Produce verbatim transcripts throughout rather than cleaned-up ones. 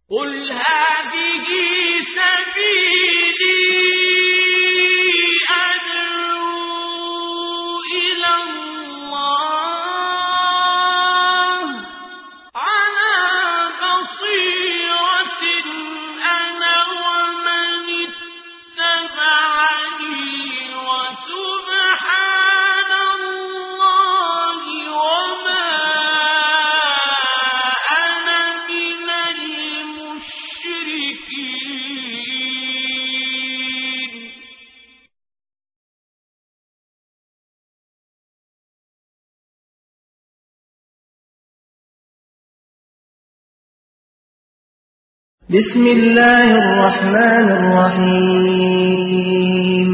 قل هذه سبيلي أدعو إلى الله على بصيرة أنا ومن اتبعني وسبحان الله وما أنا من المشركين. بسم الله الرحمن الرحيم.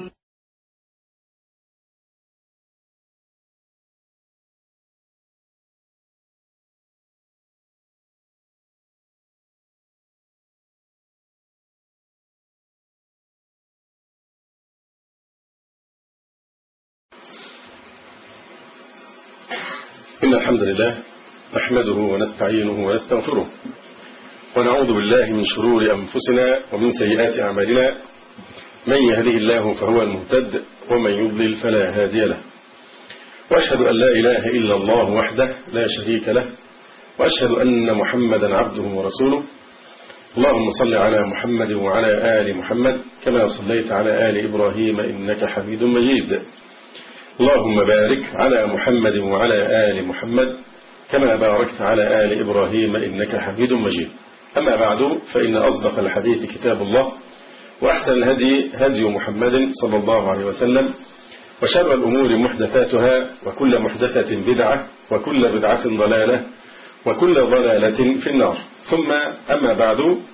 إن الحمد لله نحمده ونستعينه ونستغفره ونعوذ بالله من شرور أنفسنا ومن سيئات أعمالنا. من يهده الله فهو المهتد ومن يضلل فلا هادي له، وأشهد أن لا إله إلا الله وحده لا شريك له، وأشهد أن محمدا عبده ورسوله. اللهم صل على محمد وعلى آل محمد كما صليت على آل إبراهيم إنك حميد مجيد. اللهم بارك على محمد وعلى آل محمد كما باركت على آل إبراهيم إنك حميد مجيد. أما بعد، فإن أصدق الحديث كتاب الله، وأحسن الهدي هدي محمد صلى الله عليه وسلم، وشر الأمور محدثاتها، وكل محدثة بدعة، وكل بدعة ضلالة، وكل ضلالة في النار. ثم أما بعد،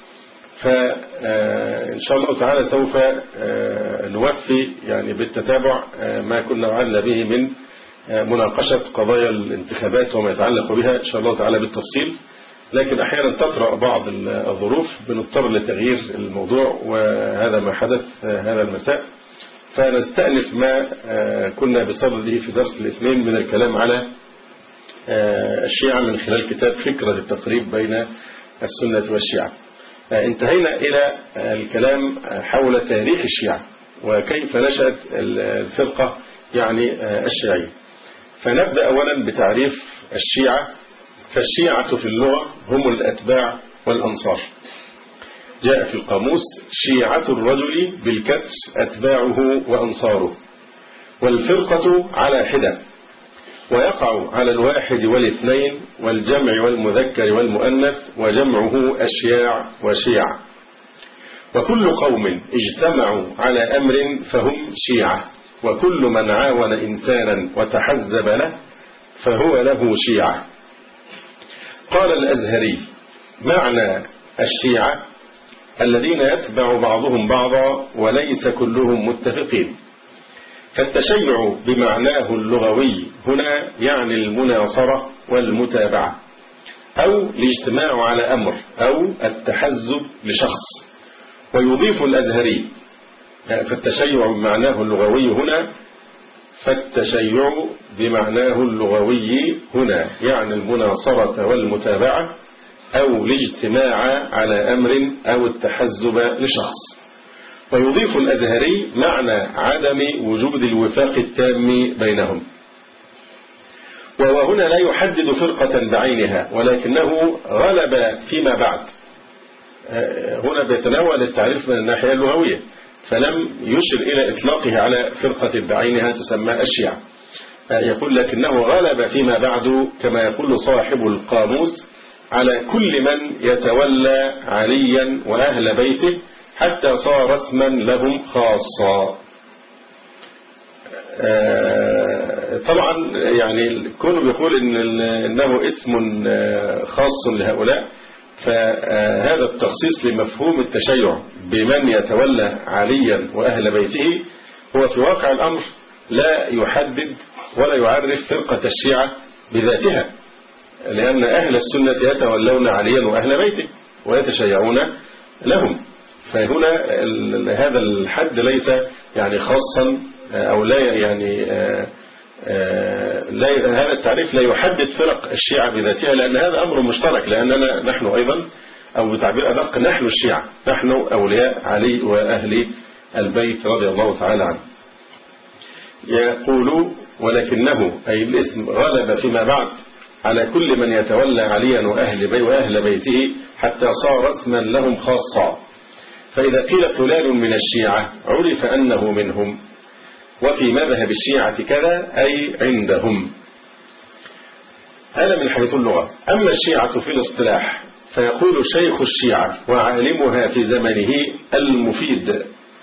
فإن شاء الله تعالى سوف نوفي يعني بالتتابع ما كنا وعدنا به من مناقشة قضايا الانتخابات وما يتعلق بها إن شاء الله تعالى بالتفصيل، لكن أحيانا تطرأ بعض الظروف بنضطر لتغيير الموضوع، وهذا ما حدث هذا المساء. فنستأنف ما كنا بصدده في درس الاثنين من الكلام على الشيعة من خلال كتاب فكرة التقريب بين السنة والشيعة. انتهينا إلى الكلام حول تاريخ الشيعة وكيف نشأت الفرقة يعني الشيعية. فنبدأ أولا بتعريف الشيعة. فالشيعة في اللغة هم الأتباع والأنصار. جاء في القاموس: شيعة الرجل بالكسر أتباعه وأنصاره. والفرقة على حدة، ويقع على الواحد والاثنين والجمع والمذكر والمؤنث، وجمعه أشياع وشيع. وكل قوم اجتمعوا على أمر فهم شيعة، وكل من عاون إنسانا وتحزب له فهو له شيعة. قال الأزهري: معنى الشيعة الذين يتبع بعضهم بعضا وليس كلهم متفقين. فالتشيع بمعناه اللغوي هنا يعني المناصرة والمتابعة، أو الاجتماع على أمر، أو التحزب لشخص. ويضيف الأزهري: فالتشيع بمعناه اللغوي هنا فالتشيع بمعناه اللغوي هنا يعني المناصرة والمتابعة، أو الاجتماع على أمر، أو التحزب لشخص. ويضيف الأزهري معنى عدم وجود الوفاق التام بينهم. وهنا لا يحدد فرقة بعينها، ولكنه غلب فيما بعد. هنا بيتناول التعريف من الناحية اللغوية، فلم يشر إلى إطلاقه على فرقة بعينها تسمى الشيعة. يقول: لكنه غلب فيما بعد كما يقول صاحب القاموس على كل من يتولى عليا وأهل بيته، حتى صار اسما لهم خاصا. طبعا يعني كونه بيقول إن إنه اسم خاص لهؤلاء، فهذا التخصيص لمفهوم التشيع بمن يتولى عليا وأهل بيته هو في واقع الأمر لا يحدد ولا يعرف فرقة الشيعة بذاتها، لأن أهل السنة يتولون عليا وأهل بيته ويتشيعون لهم. فهنا هذا الحد ليس يعني خاصا، أو لا يعني لا هذا التعريف لا يحدد فرق الشيعة بذاتها، لأن هذا أمر مشترك، لأننا نحن أيضا أو بتعبير أدق نحن الشيعة، نحن أولياء علي وأهل البيت رضي الله تعالى عنه. يقول ولكنه أي الاسم غلب فيما بعد على كل من يتولى عليا وأهل, بي وأهل بيته حتى صار اسما لهم خاصا، فإذا قيل فلان من الشيعة عرف أنه منهم، وفي مذهب الشيعة كذا أي عندهم. هذا من حيث اللغة. أما الشيعة في الاصطلاح فيقول شيخ الشيعة وعالمها في زمنه المفيد،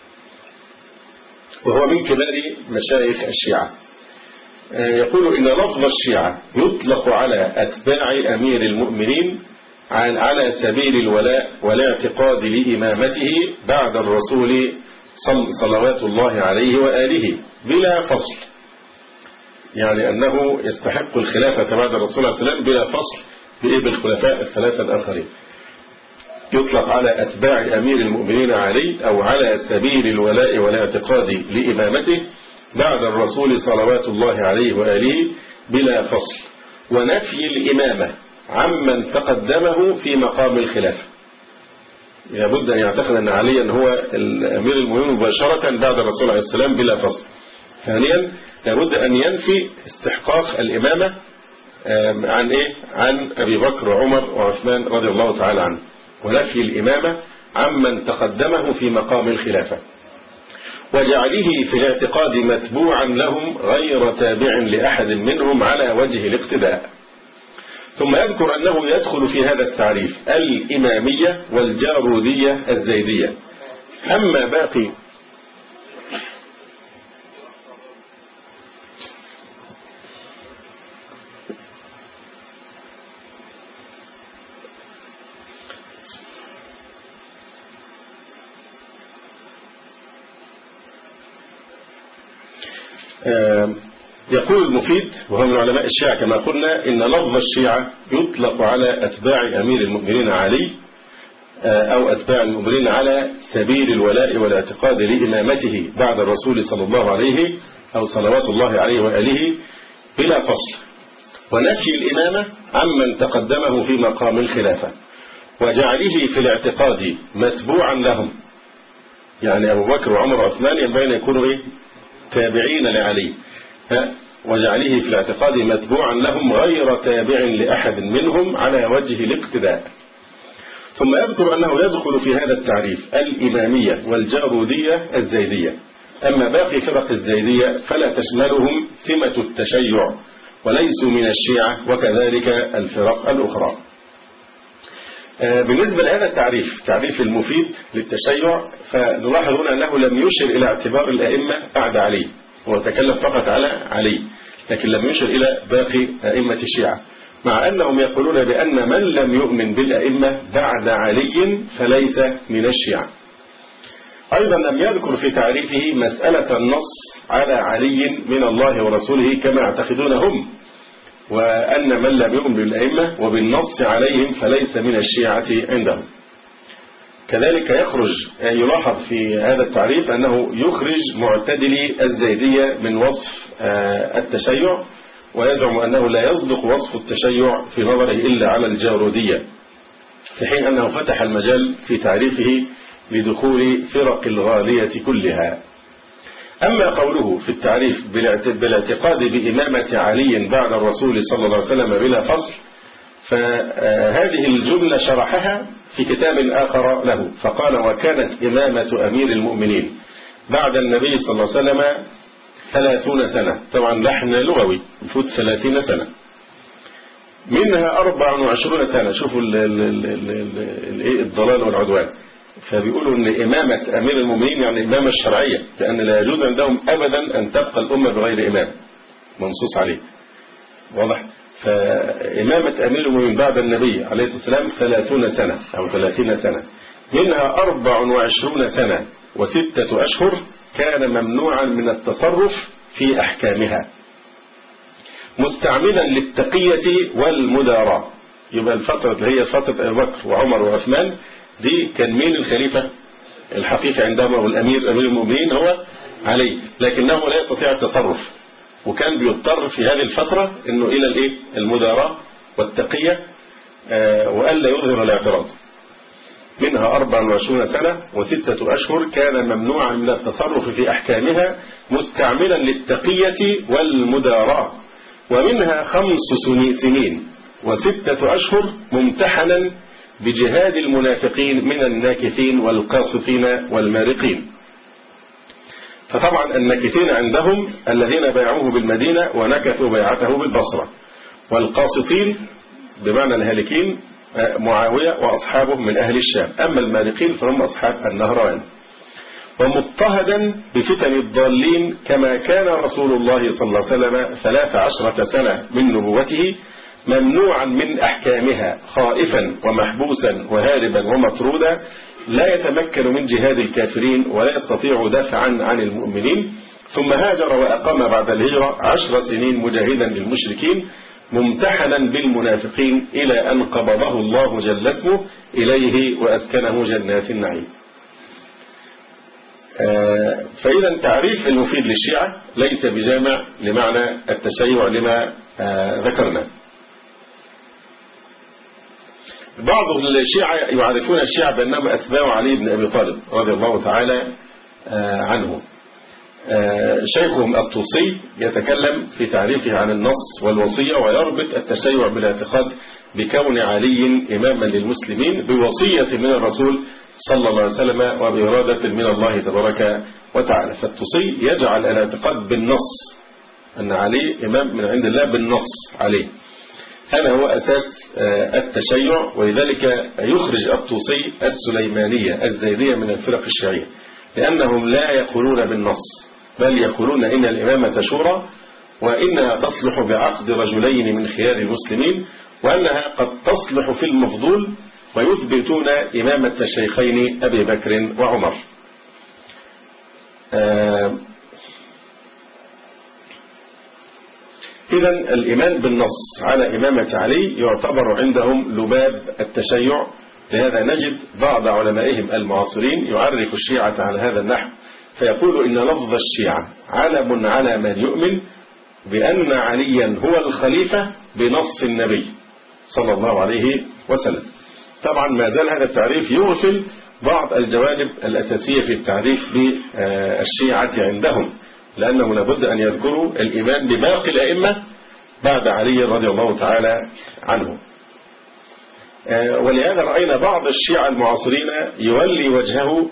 وهو من كبار مشايخ الشيعة. يقول إن لفظ الشيعة يطلق على أتباع أمير المؤمنين على سبيل الولاء والاعتقاد لإمامته بعد الرسول صلوات الله عليه وآله بلا فصل، يعني أنه يستحق الخلافة بعد الرسول صلى الله عليه وسلم بلا فصل بالخلفاء الثلاثة الآخرين. يطلق على أتباع أمير المؤمنين علي أو على سبيل الولاء والاعتقاد لإمامته بعد الرسول صلوات الله عليه وآله بلا فصل، ونفي الإمامة عمن تقدمه في مقام الخلافة. لابد أن يعتقد أن عليا هو الأمير المؤمنين مباشرة بعد الرسول عليه السلام بلا فصل. ثانيا لابد أن ينفي استحقاق الإمامة عن إيه؟ عن أبي بكر وعمر وعثمان رضي الله تعالى عنه، ونفي الإمامة عمن تقدمه في مقام الخلافة، وجعله في الاعتقاد متبوعا لهم غير تابع لأحد منهم على وجه الاقتداء. ثم يذكر أنه يدخل في هذا التعريف الإمامية والجارودية الزيدية. أما باقي يقول المفيد وهو من علماء الشيعة كما قلنا إن لفظ الشيعة يطلق على أتباع أمير المؤمنين علي أو أتباع المؤمنين على سبيل الولاء والاعتقاد لإمامته بعد الرسول صلى الله عليه أو صلوات الله عليه وآله بلا فصل، ونفي الإمامة عمن تقدمه في مقام الخلافة، وجعله في الاعتقاد متبوعا لهم، يعني أبو بكر وعمر وعثمان ينبغي أن يكونوا إيه؟ تابعين لعلي، وجعله في الاعتقاد متبوعا لهم غير تابع لأحد منهم على وجه الاقتداء. ثم يذكر أنه يدخل في هذا التعريف الإمامية والجارودية الزيدية. أما باقي فرق الزيدية فلا تشملهم سمة التشيع وليسوا من الشيعة، وكذلك الفرق الأخرى. بالنسبة لهذا التعريف تعريف المفيد للتشيع، فنلاحظ هنا أنه لم يشر إلى اعتبار الأئمة بعد علي، هو تكلم فقط على علي لكن لم يشر إلى باقي أئمة الشيعة، مع أنهم يقولون بأن من لم يؤمن بالأئمة بعد علي فليس من الشيعة. أيضا لم يذكر في تعريفه مسألة النص على علي من الله ورسوله كما يعتقدون هم، وأن من لم يؤمن بالأئمة وبالنص عليهم فليس من الشيعة عندهم. كذلك يخرج يلاحظ في هذا التعريف أنه يخرج معتدلي الزيدية من وصف التشيع، ويزعم أنه لا يصدق وصف التشيع في نظره إلا على الجارودية، في حين أنه فتح المجال في تعريفه لدخول فرق الغالية كلها. أما قوله في التعريف بالاعتقاد بإمامة علي بعد الرسول صلى الله عليه وسلم بلا فصل، فهذه الجملة شرحها في كتاب آخر له، فقال وكانت إمامة أمير المؤمنين بعد النبي صلى الله عليه وسلم ثلاثون سنة، طبعا لحن لغوي يفوت ثلاثين سنة، منها أربع وعشرون سنة. شوفوا الضلال والعدوان. فبيقولوا أن إمامة أمير المؤمنين يعني إمامة الشرعية، لأن لا يجوز عندهم أبدا أن تبقى الأمة بغير إمام منصوص عليه، واضح؟ فإمامة أمير المؤمنين بعد النبي عليه الصلاة والسلام ثلاثون سنة أو ثلاثين سنة، منها أربع وعشرون سنة وستة أشهر كان ممنوعا من التصرف في أحكامها مستعملا للتقية والمداراة. يبقى الفترة اللي هي فترة أبي بكر وعمر وعثمان دي كان مين الخليفة الحقيقي عندهم، والأمير أمير المؤمنين هو علي، لكنه لا يستطيع التصرف، وكان بيضطر في هذه الفترة انه الى الايه المداراة والتقية، آه وألا يظهر الاعتراض. منها أربع وعشرون سنة وستة أشهر كان ممنوعا من التصرف في أحكامها مستعملا للتقية والمداراة، ومنها خمس سنين وستة أشهر ممتحنا بجهاد المنافقين من الناكثين والقاسطين والمارقين. فطبعا الناكثين عندهم الذين بايعوه بالمدينة ونكثوا بيعته بالبصرة، والقاسطين بمعنى الهالكين معاوية وأصحابه من أهل الشام، أما المارقين فهم أصحاب النهروان. ومضطهدا بفتن الضالين كما كان رسول الله صلى الله عليه وسلم ثلاث عشرة سنة من نبوته ممنوعا من أحكامها خائفا ومحبوسا وهاربا ومطرودا لا يتمكن من جهاد الكافرين ولا يستطيع دفعا عن المؤمنين، ثم هاجر وأقام بعد الهجرة عشر سنين مجاهدا للمشركين ممتحنا بالمنافقين إلى أن قبضه الله جل اسمه إليه وأسكنه جنات النعيم. فإذا تعريف المفيد للشيعة ليس بجامع لمعنى التشيع لما ذكرنا. بعض الشيعة يعرفون الشيعة بأنهم أتباع علي بن أبي طالب رضي الله تعالى عنه. شيخهم الطوسي يتكلم في تعريفه عن النص والوصية ويربط التشيع بالاعتقاد بكون علي إماما للمسلمين بوصية من الرسول صلى الله عليه وسلم وبإرادة من الله تبارك وتعالى. فالطوسي يجعل الاعتقاد بالنص أن علي إمام من عند الله بالنص عليه، هذا هو أساس التشيع، ولذلك يخرج الطوسي السليمانية الزيدية من الفرق الشيعية، لأنهم لا يقولون بالنص بل يقولون إن الإمامة شورى، وإنها تصلح بعقد رجلين من خيار المسلمين، وأنها قد تصلح في المفضول، ويثبتون إمامة الشيخين أبي بكر وعمر. إذن الإيمان بالنص على إمامة علي يعتبر عندهم لباب التشيع. لهذا نجد بعض علمائهم المعاصرين يعرف الشيعة على هذا النحو، فيقول إن لفظ الشيعة علم على من يؤمن بأن عليا هو الخليفة بنص النبي صلى الله عليه وسلم. طبعا ما زال هذا التعريف يغفل بعض الجوانب الأساسية في التعريف بالشيعة عندهم، لأنه لابد أن يذكروا الإيمان بباقي الأئمة بعد علي رضي الله تعالى عنه. ولهذا رأينا بعض الشيعة المعاصرين يولي وجهه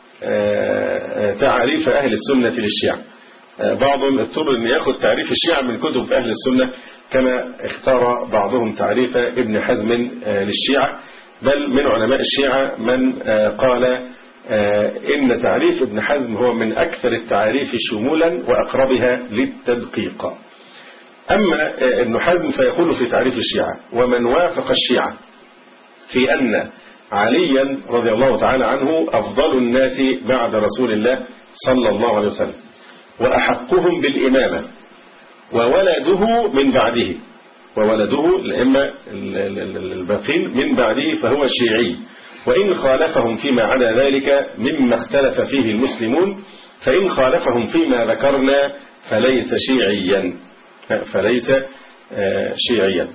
تعريف أهل السنة للشيعة. بعضهم اضطر أن يأخذ تعريف الشيعة من كتب أهل السنة، كما اختار بعضهم تعريف ابن حزم للشيعة، بل من علماء الشيعة من قال إن تعريف ابن حزم هو من أكثر التعريف شمولا وأقربها للتدقيق. أما ابن حزم فيقول في تعريف الشيعة: ومن وافق الشيعة في أن عليا رضي الله تعالى عنه أفضل الناس بعد رسول الله صلى الله عليه وسلم وأحقهم بالإمامة وولده من بعده، وولده الأئمة الباقين من بعده فهو شيعي، وإن خالفهم فيما عدا ذلك مما اختلف فيه المسلمون، فإن خالفهم فيما ذكرنا فليس شيعيا فليس شيعيا.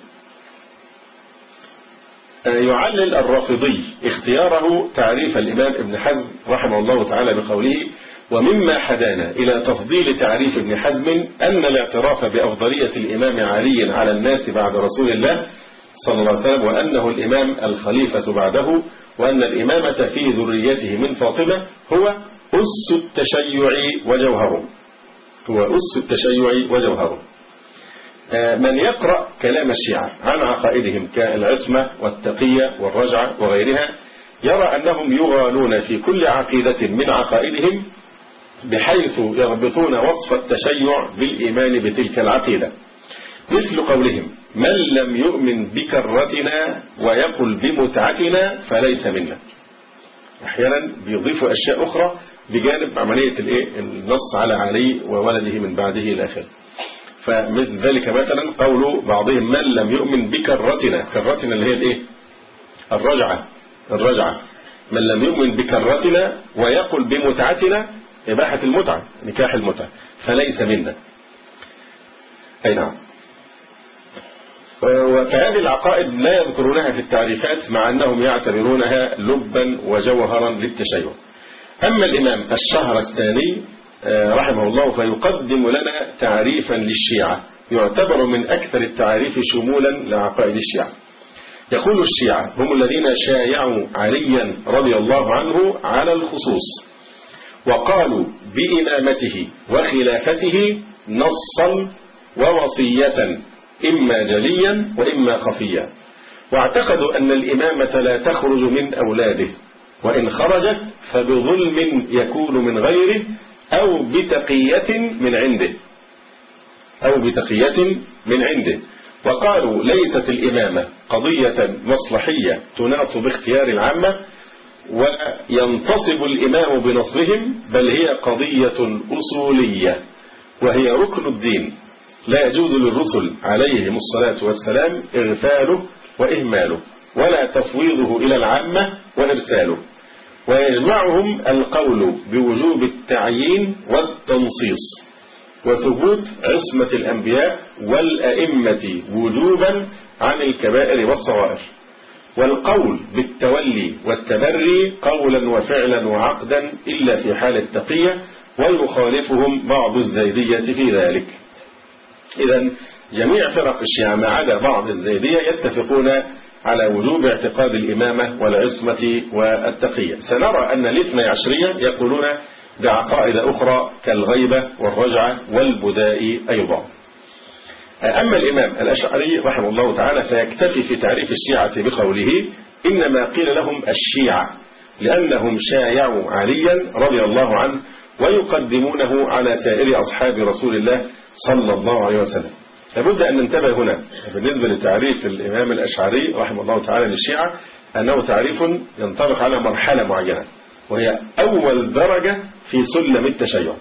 يعلل الرافضي اختياره تعريف الإمام ابن حزم رحمه الله تعالى بقوله: ومما حدانا إلى تفضيل تعريف ابن حزم أن الاعتراف بأفضلية الإمام علي على الناس بعد رسول الله صلى الله عليه وسلم، وأنه الإمام الخليفة بعده، وأن الإمامة في ذريته من فاطمة هو أس التشيع وجوهره هو أس التشيع وجوهره. من يقرأ كلام الشيعة عن عقائدهم كالعصمة والتقية والرجعة وغيرها يرى أنهم يغالون في كل عقيدة من عقائدهم، بحيث يربطون وصف التشيع بالإيمان بتلك العقيدة، مثل قولهم: من لم يؤمن بكرتنا ويقل بمتعتنا فليس منا. أحيانا بيضيفوا أشياء أخرى بجانب عملية النص على علي وولده من بعده إلى آخره. فمثل ذلك مثلا قول بعضهم: من لم يؤمن بكرتنا، كرتنا اللي هي الايه؟ الرجعة الرجعة من لم يؤمن بكرتنا ويقل بمتعتنا، إباحة المتعة، نكاح المتعة، فليس منا. أي نعم. فهذه العقائد لا يذكرونها في التعريفات مع أنهم يعتبرونها لبا وجوهرا للتشيع. أما الإمام الشهرستاني رحمه الله فيقدم لنا تعريفا للشيعة يعتبر من أكثر التعريف شمولا لعقائد الشيعة. يقول الشيعة هم الذين شايعوا عليا رضي الله عنه على الخصوص وقالوا بإمامته وخلافته نصا ووصية إما جليا وإما خفيا، واعتقدوا أن الإمامة لا تخرج من أولاده، وإن خرجت فبظلم يكون من غيره أو بتقية من عنده أو بتقية من عنده. وقالوا ليست الإمامة قضية مصلحية تناط باختيار العامة وينتصب الإمام بنصبهم، بل هي قضية أصولية وهي ركن الدين، لا يجوز للرسل عليهم الصلاة والسلام إغفاله وإهماله ولا تفويضه إلى العامة وإرساله. ويجمعهم القول بوجوب التعيين والتنصيص وثبوت عصمة الأنبياء والأئمة وجوبا عن الكبائر والصغائر، والقول بالتولي والتبري قولا وفعلا وعقدا إلا في حال التقية، ويخالفهم بعض الزيدية في ذلك. إذن جميع فرق الشيعة ما عدا بعض الزيدية يتفقون على وجوب اعتقاد الإمامة والعصمة والتقية. سنرى أن الاثني عشرية يقولون بعقائد أخرى كالغيبة والرجعة والبداء أيضا. أما الإمام الأشعري رحمه الله تعالى فيكتفي في تعريف الشيعة بقوله إنما قيل لهم الشيعة لأنهم شايعوا عليا رضي الله عنه ويقدمونه على سائر أصحاب رسول الله صلى الله عليه وسلم. لابد أن ننتبه هنا بالنسبة لتعريف الإمام الأشعري رحمه الله تعالى للشيعة أنه تعريف ينطبق على مرحلة معينة، وهي أول درجة في سلم التشيع.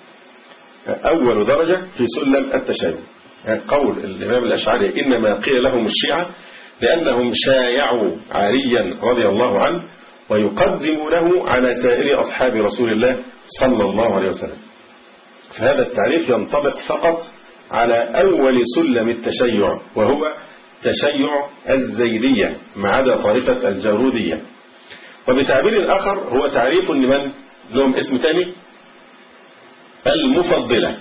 أول درجة في سلم التشيع قول الإمام الأشعري إنما قيل لهم الشيعة لأنهم شايعوا عليا رضي الله عنه ويقدمونه على سائر أصحاب رسول الله صلى الله عليه وسلم. فهذا التعريف ينطبق فقط على أول سلم التشيع وهو تشيع الزيدية ما عدا طائفة الجارودية. وبتعبير آخر هو تعريف لمن لهم اسم تاني المفضلة.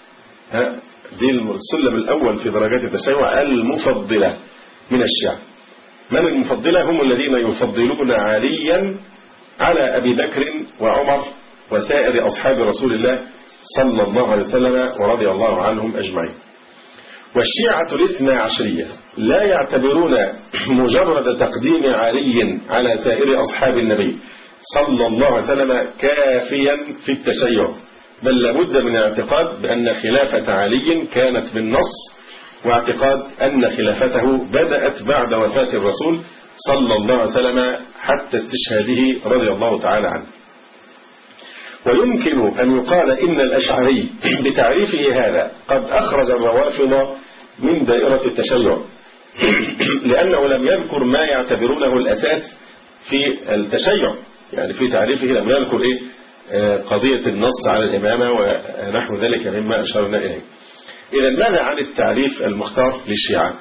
دي السلم الأول في درجات التشيع المفضلة من الشيعة. من المفضلة؟ هم الذين يفضلون عليا على أبي بكر وعمر وسائر أصحاب رسول الله صلى الله عليه وسلم ورضي الله عنهم أجمعين. والشيعة الاثنى عشرية لا يعتبرون مجرد تقديم علي على سائر أصحاب النبي صلى الله عليه وسلم كافيا في التشيع، بل لابد من الاعتقاد بأن خلافة علي كانت بالنص، واعتقاد أن خلافته بدأت بعد وفاة الرسول صلى الله عليه وسلم حتى استشهاده رضي الله تعالى عنه. ويمكن أن يقال إن الأشعري بتعريفه هذا قد أخرج الروافض من دائرة التشيع، لأنه لم يذكر ما يعتبرونه الأساس في التشيع، يعني في تعريفه لم يذكر إيه قضية النص على الإمامة ونحو ذلك مما أشرنا إليه. إذا ماذا عن التعريف المختار للشيعة؟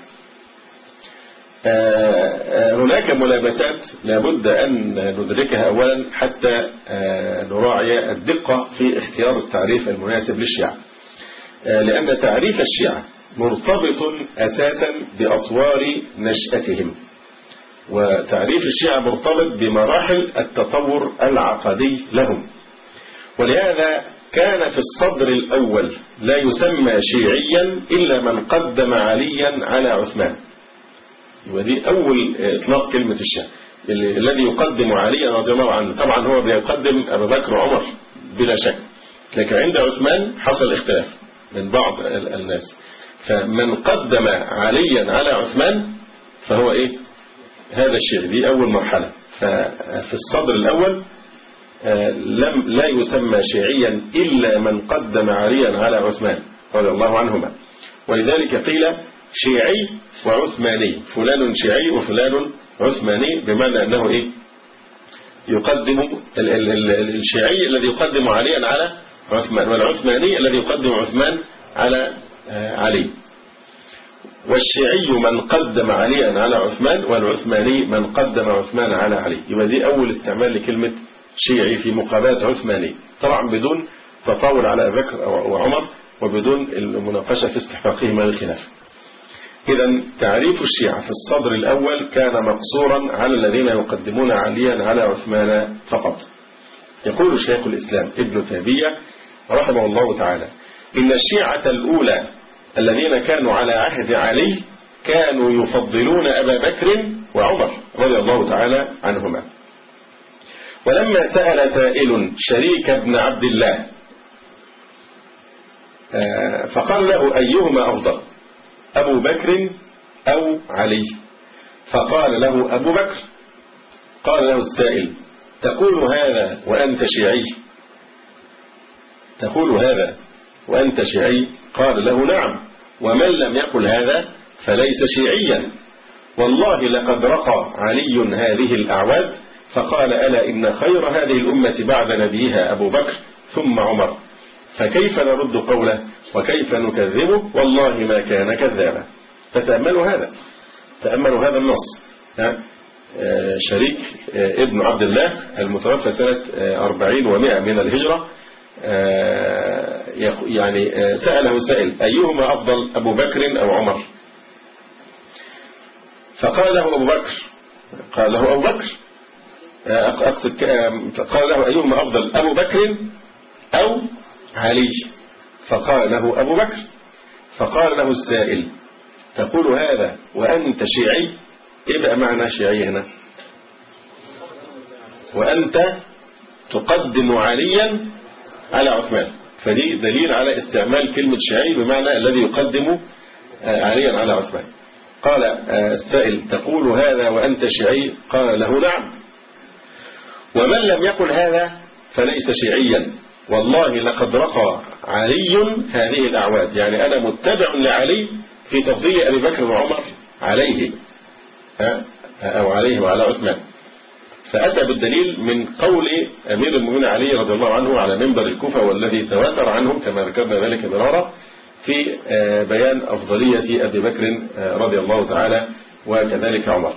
هناك ملابسات لابد أن ندركها أولا حتى نراعي الدقة في اختيار التعريف المناسب للشيعة، لأن تعريف الشيعة مرتبط أساسا بأطوار نشأتهم، وتعريف الشيعة مرتبط بمراحل التطور العقدي لهم. ولهذا كان في الصدر الأول لا يسمى شيعيا إلا من قدم عليا على عثمان. ودي أول إطلاق كلمة الشيعة، الذي يقدم عليا رضي الله عنه. طبعا هو بيقدم أبو بكر وعمر بلا شك، لكن عند عثمان حصل اختلاف من بعض الناس، فمن قدم عليا على عثمان فهو إيه هذا الشيعي. دي أول مرحلة. ففي الصدر الأول لم لا يسمى شيعيا إلا من قدم عليا على عثمان رضي الله عنهما. ولذلك قيل شيعي وعثماني، فلان شيعي وفلان عثماني، بمعنى أنه إيه يقدم ال ال ال الشيعي الذي يقدم عليا على عثمان، والعثماني الذي يقدم عثمان على علي. والشيعي من قدم عليا على عثمان، والعثماني من قدم عثمان على علي. يبقى دي أول استعمال لكلمة شيعي في مقابلة عثماني، طبعا بدون تطاول على أبي بكر وعمر وبدون المناقشة في استحقاقهما للخلافة. إذا تعريف الشيعة في الصدر الأول كان مقصورا على الذين يقدمون عليا على عثمان فقط. يقول شيخ الإسلام ابن تيمية رحمه الله تعالى: إن الشيعة الأولى الذين كانوا على عهد علي كانوا يفضلون أبا بكر وعمر رضي الله تعالى عنهما. ولما سأل سائل شريك بن عبد الله فقال له: أيهما أفضل، أبو بكر أو علي؟ فقال له: أبو بكر. قال له السائل: تقول هذا وأنت شيعي؟ تقول هذا وأنت شيعي؟ قال له: نعم، ومن لم يقل هذا فليس شيعيا. والله لقد رقى علي هذه الأعواد. فقال: ألا إن خير هذه الأمة بعد نبيها أبو بكر ثم عمر، فكيف نرد قوله وكيف نكذبه؟ والله ما كان كذابا. فتأملوا هذا، تأملوا هذا النص. شريك ابن عبد الله المتوفى سنة أربعين ومائة من الهجرة يعني سأله سائل: أيهما أفضل، أبو بكر أو عمر؟ فقال له أبو بكر. قال له أبو بكر أقصد قال له: أيهما أفضل، أبو بكر أو علي؟ فقال له: أبو بكر. فقال له السائل: تقول هذا وأنت شيعي؟ إيه بقى معنى شيعي هنا؟ وأنت تقدم عليا على عثمان. فدي دليل على استعمال كلمة شيعي بمعنى الذي يقدم عليا على عثمان. قال السائل: تقول هذا وأنت شيعي؟ قال له: نعم، ومن لم يقل هذا فليس شيعيا. والله لقد رقى علي هذه الأعواد، يعني أنا متبع لعلي في تفضيل أبي بكر وعمر عليه أو عليه وعلى عثمان. فأتى بالدليل من قول أمير المؤمنين علي رضي الله عنه على منبر الكوفة، والذي تواتر عنه كما ذكرنا ذلك مرارا في بيان أفضلية أبي بكر رضي الله تعالى وكذلك عمر.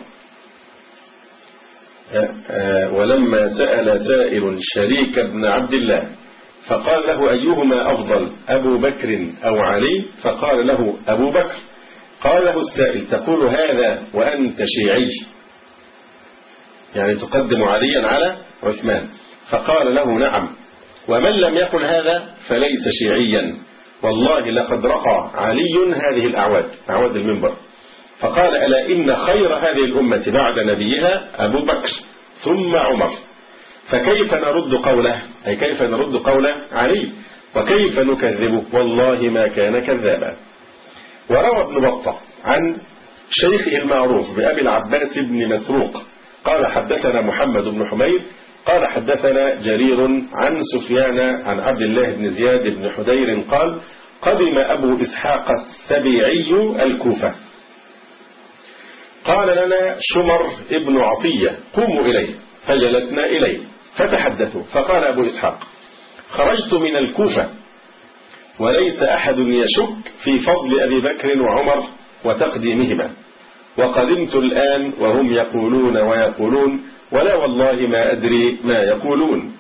ولما سأل سائل شريك بن عبد الله فقال له: أيهما أفضل، أبو بكر أو علي؟ فقال له: أبو بكر. قال له السائل: تقول هذا وأنت شيعي؟ يعني تقدم عليا على عثمان. فقال له: نعم، ومن لم يقل هذا فليس شيعيا. والله لقد رقى علي هذه الأعواد، أعواد المنبر. فقال: ألا إن خير هذه الأمة بعد نبيها أبو بكر ثم عمر، فكيف نرد قوله، أي كيف نرد قوله علي، وكيف نكذبه؟ والله ما كان كذابا. وروى ابن بطة عن شيخه المعروف بأبي العباس بن مسروق قال: حدثنا محمد بن حميد قال: حدثنا جرير عن سفيان عن عبد الله بن زياد بن حدير قال: قدم أبو إسحاق السبيعي الكوفة، قال لنا شمر ابن عطية: قوموا إليه. فجلسنا إليه فتحدثوا. فقال أبو إسحاق: خرجت من الكوفة وليس أحد يشك في فضل أبي بكر وعمر وتقديمهما، وقدمت الآن وهم يقولون ويقولون ولا والله ما أدري ما يقولون.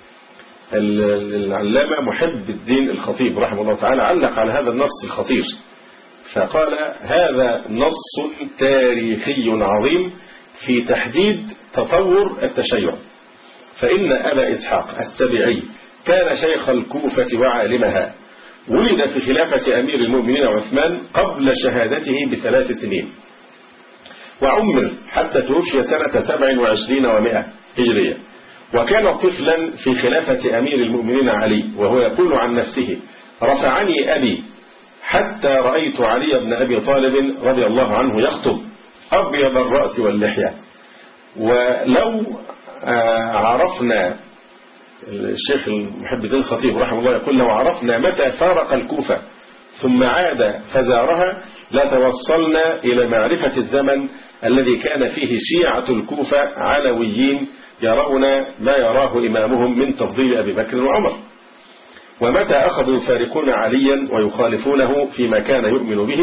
العلامة محب الدين الخطيب رحمه الله تعالى علق على هذا النص الخطير فقال: هذا نص تاريخي عظيم في تحديد تطور التشيع، فإن أبا إسحاق السبيعي كان شيخ الكوفة وعالمها، ولد في خلافة أمير المؤمنين عثمان قبل شهادته بثلاث سنين، وعمر حتى توفي سنة سبع وعشرين ومائة هجرية، وكان طفلا في خلافة أمير المؤمنين علي، وهو يقول عن نفسه: رفعني أبي حتى رأيت علي بن أبي طالب رضي الله عنه يخطب أبيض الرأس واللحية. ولو عرفنا، الشيخ المحب الدين الخطيب رحمه الله يقول: لو عرفنا متى فارق الكوفة ثم عاد فزارها لتوصلنا إلى معرفة الزمن الذي كان فيه شيعة الكوفة علويين يرون ما يراه إمامهم من تفضيل أبي بكر وعمر، ومتى أخذوا يفارقون عليا ويخالفونه فيما كان يؤمن به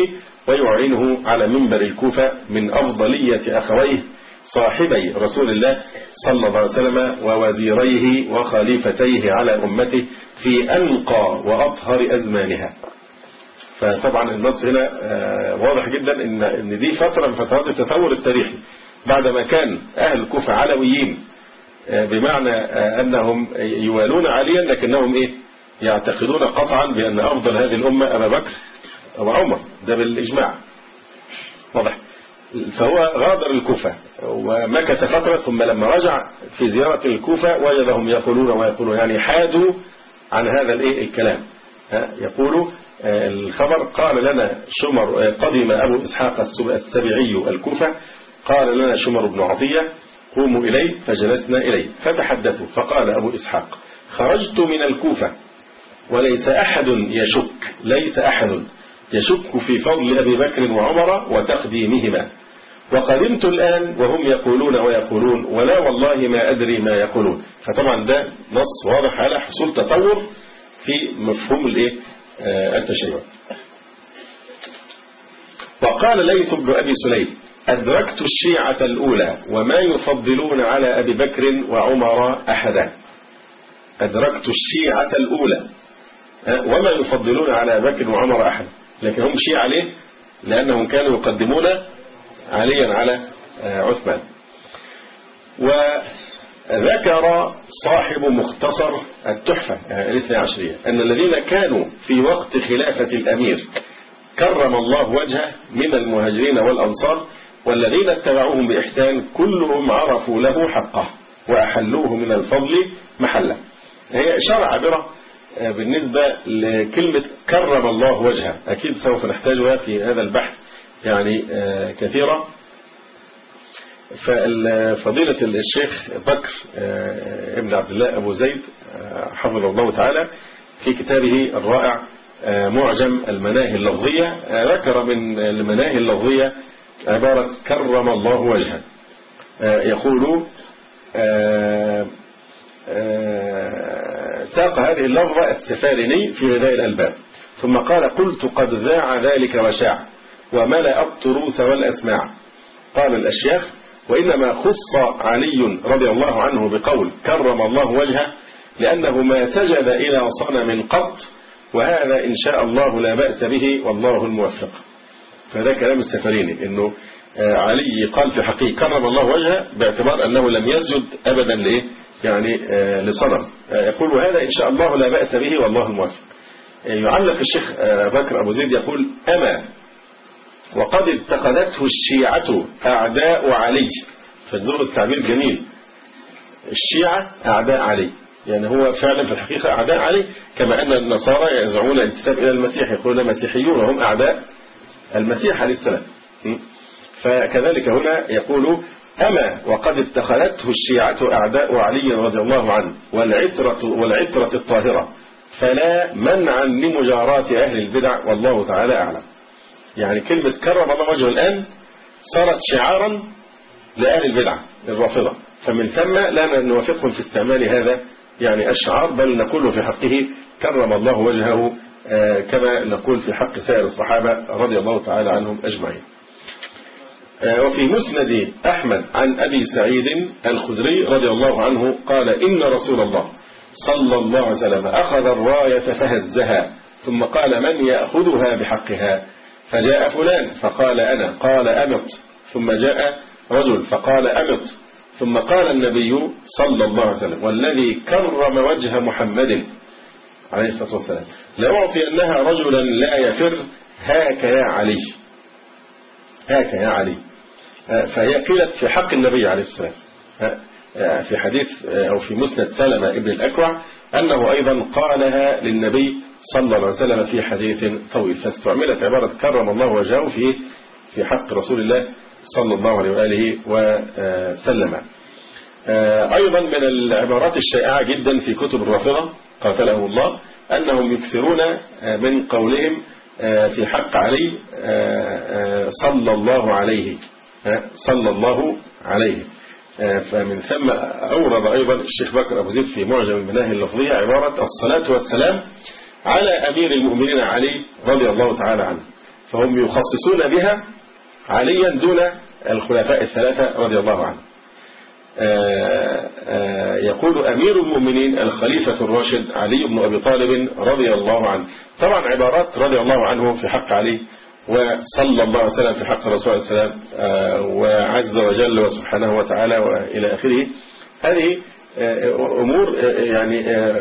ويعلنه على منبر الكوفة من أفضلية أخويه صاحبي رسول الله صلى الله عليه وسلم ووزيريه وخليفتيه على أمته في أنقى وأطهر أزمانها. فطبعا النص هنا واضح جدا إن إن دي فترة من فترات التطور التاريخي، بعدما كان أهل الكوفة علويين بمعنى أنهم يوالون عليا، لكنهم إيه يعتقدون قطعا بأن أفضل هذه الأمة أبا بكر وعمر، ده بالإجماع واضح. فهو غادر الكوفة ومكث فترة، ثم لما رجع في زيارة الكوفة وجدهم يقولون ويقولون يعني حادوا عن هذا الإيه الكلام. يقول الخبر قال لنا شمر قدم أبو إسحاق السبيعي الكوفة، قال لنا شمر بن عطية قوموا إليه، فجلسنا إليه فتحدثوا، فقال أبو إسحاق خرجت من الكوفة وليس أحد يشك ليس أحد يشك في فضل أبي بكر وعمر وتقديمهما، وقدمت الآن وهم يقولون ويقولون ولا والله ما أدري ما يقولون. فطبعا ده نص واضح على حصول تطور في مفهوم الايه التشيع. وقال ليث بن أبي سليم أدركت الشيعة الأولى وما يفضلون على أبي بكر وعمر أحدا. أدركت الشيعة الأولى وما يفضلون على أبي بكر وعمر أحدا، لكن هم شيعة ليه؟ لأنهم كانوا يقدمون عليا على عثمان. وذكر صاحب مختصر التحفة الاثنى عشرية أن الذين كانوا في وقت خلافة الأمير كرم الله وجهه من المهاجرين والأنصار والذين اتبعوهم بإحسان كلهم عرفوا له حقه وأحلوه من الفضل محله. هي إشارة عابرة بالنسبة لكلمة كرم الله وجهه، أكيد سوف نحتاجها في هذا البحث يعني كثيرا. ففضيلة الشيخ بكر ابن عبد الله أبو زيد حفظه الله تعالى في كتابه الرائع معجم المناهي اللفظية ذكر من المناهي اللفظية عبارة كرم الله وجهه. يقول ساق هذه اللفظة السفاريني في غذاء الألباب، ثم قال قلت قد ذاع ذلك وشاع وملأ الطروس والأسماع. قال الأشياخ وإنما خص علي رضي الله عنه بقول كرم الله وجهه لأنه ما سجد إلى صنم قط، وهذا إن شاء الله لا بأس به والله الموفق. فهذا كلام السفريني إنه علي قال في حقيقة كرم الله وجهه باعتبار أنه لم يسجد أبدا لإيه يعني لصنم. يقول وهذا إن شاء الله لا بأس به والله الموفق. يعلق الشيخ بكر أبو زيد يقول أما وقد اتخذته الشيعة أعداء علي. فالنور التعبير جميل، الشيعة أعداء علي، يعني هو فعلا في الحقيقة أعداء علي، كما أن النصارى يزعمون الانتساب إلى المسيح يقولون مسيحيون وهم أعداء المسيح عليه السلام. فكذلك هنا يقول أما وقد اتخذته الشيعة أعداء علي رضي الله عنه والعترة, والعترة الطاهرة فلا منعا لمجاراة أهل البدع والله تعالى أعلم. يعني كلمة كرم الله وجهه الآن صارت شعارا لأهل البدع الرافضة، فمن ثم لا نوافقهم في استعمال هذا يعني الشعار، بل نقول في حقه كرم الله وجهه كما نقول في حق سائر الصحابة رضي الله تعالى عنهم أجمعين. وفي مسند أحمد عن أبي سعيد الخدري رضي الله عنه قال إن رسول الله صلى الله عليه وسلم أخذ الراية فهزها ثم قال من يأخذها بحقها؟ فجاء فلان فقال أنا، قال أمط، ثم جاء رجل فقال أمط، ثم قال النبي صلى الله عليه وسلم والذي كرم وجه محمد عليه الصلاة والسلام لأعطينها رجلا لا يفر هاك يا علي، هاك يا علي. فهي قيلت في حق النبي عليه السلام في حديث أو في مسند سلمة ابن الأكوع أنه أيضا قالها للنبي صلى الله عليه وسلم في حديث طويل، فاستعملت عبارة كرم الله وجهه في في حق رسول الله صلى الله عليه وآله وسلم. أيضا من العبارات الشائعة جدا في كتب الرافضة قاتلهم الله أنهم يكثرون من قولهم في حق علي صلى الله عليه صلى الله عليه. فمن ثم أورد أيضا الشيخ بكر أبو زيد في معجم المناهي اللفظية عبارة الصلاة والسلام على أمير المؤمنين علي رضي الله تعالى عنه. فهم يخصصون بها عليا دون الخلفاء الثلاثة رضي الله عنهم. آآ آآ يقول أمير المؤمنين الخليفة الراشد علي بن أبي طالب رضي الله عنه. طبعا عبارات رضي الله عنه في حق علي وصلى الله عليه وسلم في حق الرسول عليه السلام وعز وجل وسبحانه وتعالى وإلى آخره، هذه أمور يعني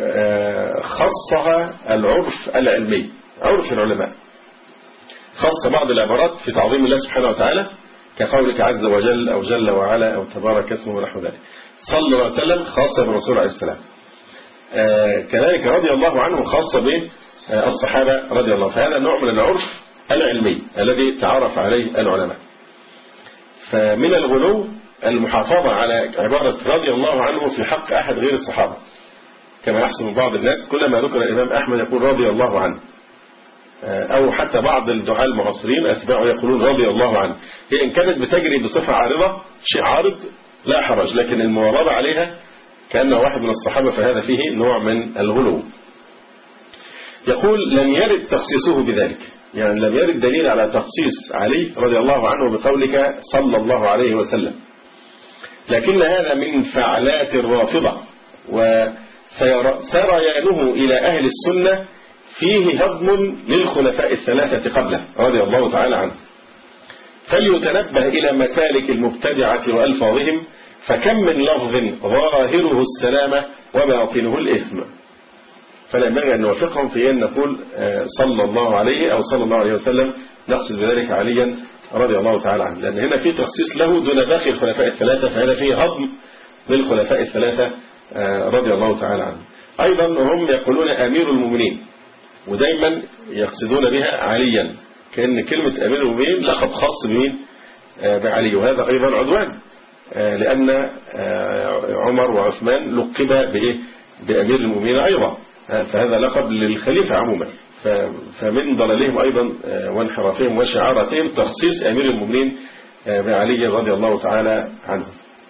خصها العرف العلمي، عرف العلماء، خص بعض العبارات في تعظيم الله سبحانه وتعالى كقولك عز وجل أو جل وعلا أو تبارك اسمه ونحو ذلك. صلى الله عليه وسلم خاصة بالرسول عليه السلام، كذلك رضي الله عنه خاصة بالصحابة رضي الله. فهذا نوع من العرف العلمي الذي تعرف عليه العلماء. فمن الغلو المحافظة على عبارة رضي الله عنه في حق أحد غير الصحابة، كما يحصل من بعض الناس كلما ذكر الإمام أحمد يقول رضي الله عنه، أو حتى بعض الدعاة المعاصرين أتباعه يقولون رضي الله عنه. هي إن كانت بتجري بصفة عارضة شيء عارض لا حرج، لكن المواظبة عليها كأنه واحد من الصحابة فهذا فيه نوع من الغلو. يقول لم يرد تخصيصه بذلك، يعني لم يرد دليل على تخصيص علي رضي الله عنه بقولك صلى الله عليه وسلم، لكن هذا من فعلات الرافضة وسريانه إلى أهل السنة فيه هضم للخلفاء الثلاثة قبله رضي الله تعالى عنه. فليتنبه إلى مسالك المبتدعة وألفاظهم، فكم من لفظ ظاهره السلامة وباطنه الإثم. فلا ينبغي أن نوافقهم في أن نقول صلى الله عليه أو صلى الله عليه وسلم نقصد بذلك عليا رضي الله تعالى عنه، لأن هنا في تخصيص له دون باقي الخلفاء الثلاثة، فهذا فيه هضم للخلفاء الثلاثة رضي الله تعالى عنه. أيضا هم يقولون أمير المؤمنين، ودايما يقصدون بها عليا، كأن كلمة أمير المؤمنين لقب خاص بمين؟ بعلي، وهذا أيضا عدوان، لأن عمر وعثمان لقب بإيه؟ بأمير المؤمنين أيضا، فهذا لقب للخليفة عموما. فمن ضلالهم أيضا وانحرافهم وشعاراتهم تخصيص أمير المؤمنين بعلي رضي الله تعالى عنه.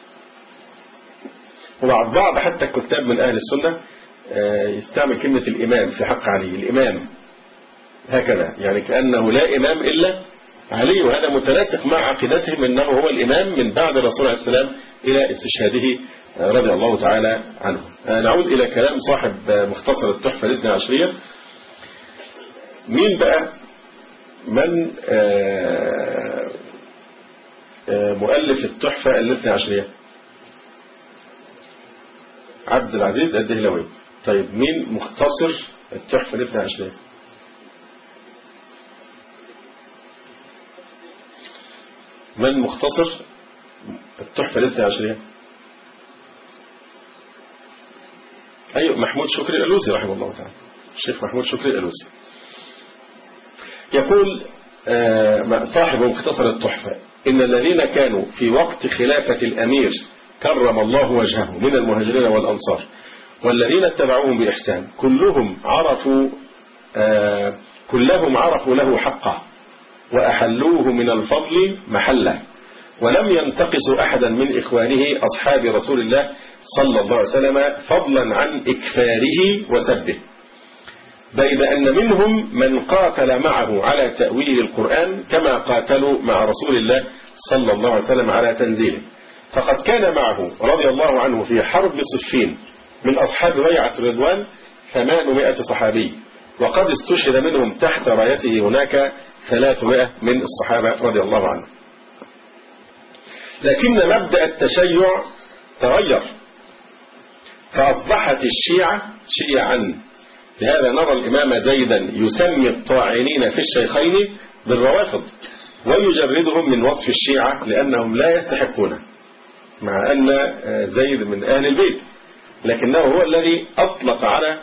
وبعض بعض حتى الكتاب من أهل السنة يستعمل كلمة الإمام في حق علي، الإمام هكذا، يعني كأنه لا إمام إلا علي، وهذا متناسق مع عقيدتهم أنه هو الإمام من بعد الرسول عليه السلام إلى استشهاده رضي الله تعالى عنه. نعود إلى كلام صاحب مختصر التحفة الاثنى عشرية. مين بقى من مؤلف التحفة الاثنى عشرية؟ عبد العزيز الدهلوي. طيب مين مختصر التحفة الاثنى عشرية؟ من مختصر التحفة الاثنى عشرية؟ أيوة، محمود شكري الألوسي رحمه الله تعالى، الشيخ محمود شكري الألوسي. يقول صاحب مختصر التحفة إن الذين كانوا في وقت خلافة الأمير كرم الله وجهه من المهاجرين والأنصار والذين اتبعوهم بإحسان كلهم عرفوا كلهم عرفوا له حقه وأحلوه من الفضل محله، ولم ينتقصوا أحدا من إخوانه أصحاب رسول الله صلى الله عليه وسلم فضلا عن إكفاره وسبه، بيد أن منهم من قاتل معه على تأويل القرآن كما قاتلوا مع رسول الله صلى الله عليه وسلم على تنزيله. فقد كان معه رضي الله عنه في حرب صفين من أصحاب بيعة رضوان ثمانمائة صحابي، وقد استشهد منهم تحت رايته هناك ثلاثمائة من الصحابة رضي الله عنه. لكن مبدأ التشيع تغير، فأصبحت الشيعة شيعا. لهذا نرى الإمام زيدا يسمي الطاعنين في الشيخين بالروافض ويجردهم من وصف الشيعة لأنهم لا يستحقونه، مع أن زيد من أهل البيت، لكنه هو الذي أطلق على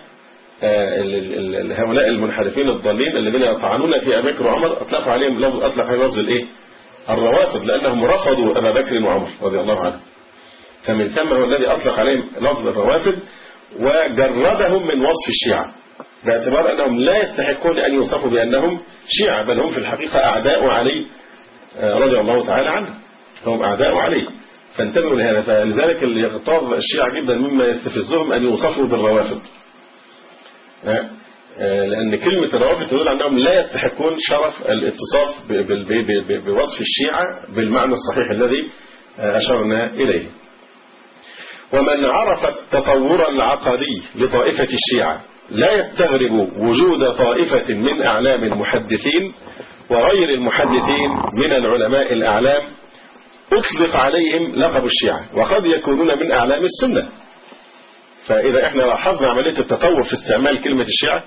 هؤلاء المنحرفين الضالين الذين يطعنون في أبي بكر وعمر، أطلقوا عليهم لفظ أطلق عليهم لفظ الإيه؟ الروافض، لأنهم رفضوا أبا بكر وعمر رضي الله عنه، فمن ثم هو الذي أطلق عليهم لفظ الروافض وجردهم من وصف الشيعة، باعتبار أنهم لا يستحقون أن يوصفوا بأنهم شيعة، بل هم في الحقيقة أعداء علي رضي الله تعالى عنه، هم أعداء علي. فانتبهوا لهذا. فلذلك اللي يغتاظ الشيعة جدا مما يستفزهم أن يوصفوا بالروافض. لأن كلمة الروافد تدل أنهم لا يستحقون شرف الاتصاف بوصف الشيعة بالمعنى الصحيح الذي أشرنا إليه. ومن عرف التطور العقدي لطائفة الشيعة لا يستغرب وجود طائفة من أعلام المحدثين وغير المحدثين من العلماء الأعلام أطلق عليهم لقب الشيعة، وقد يكونون من أعلام السنة. فإذا احنا لاحظنا عملية التطور في استعمال كلمة الشيعة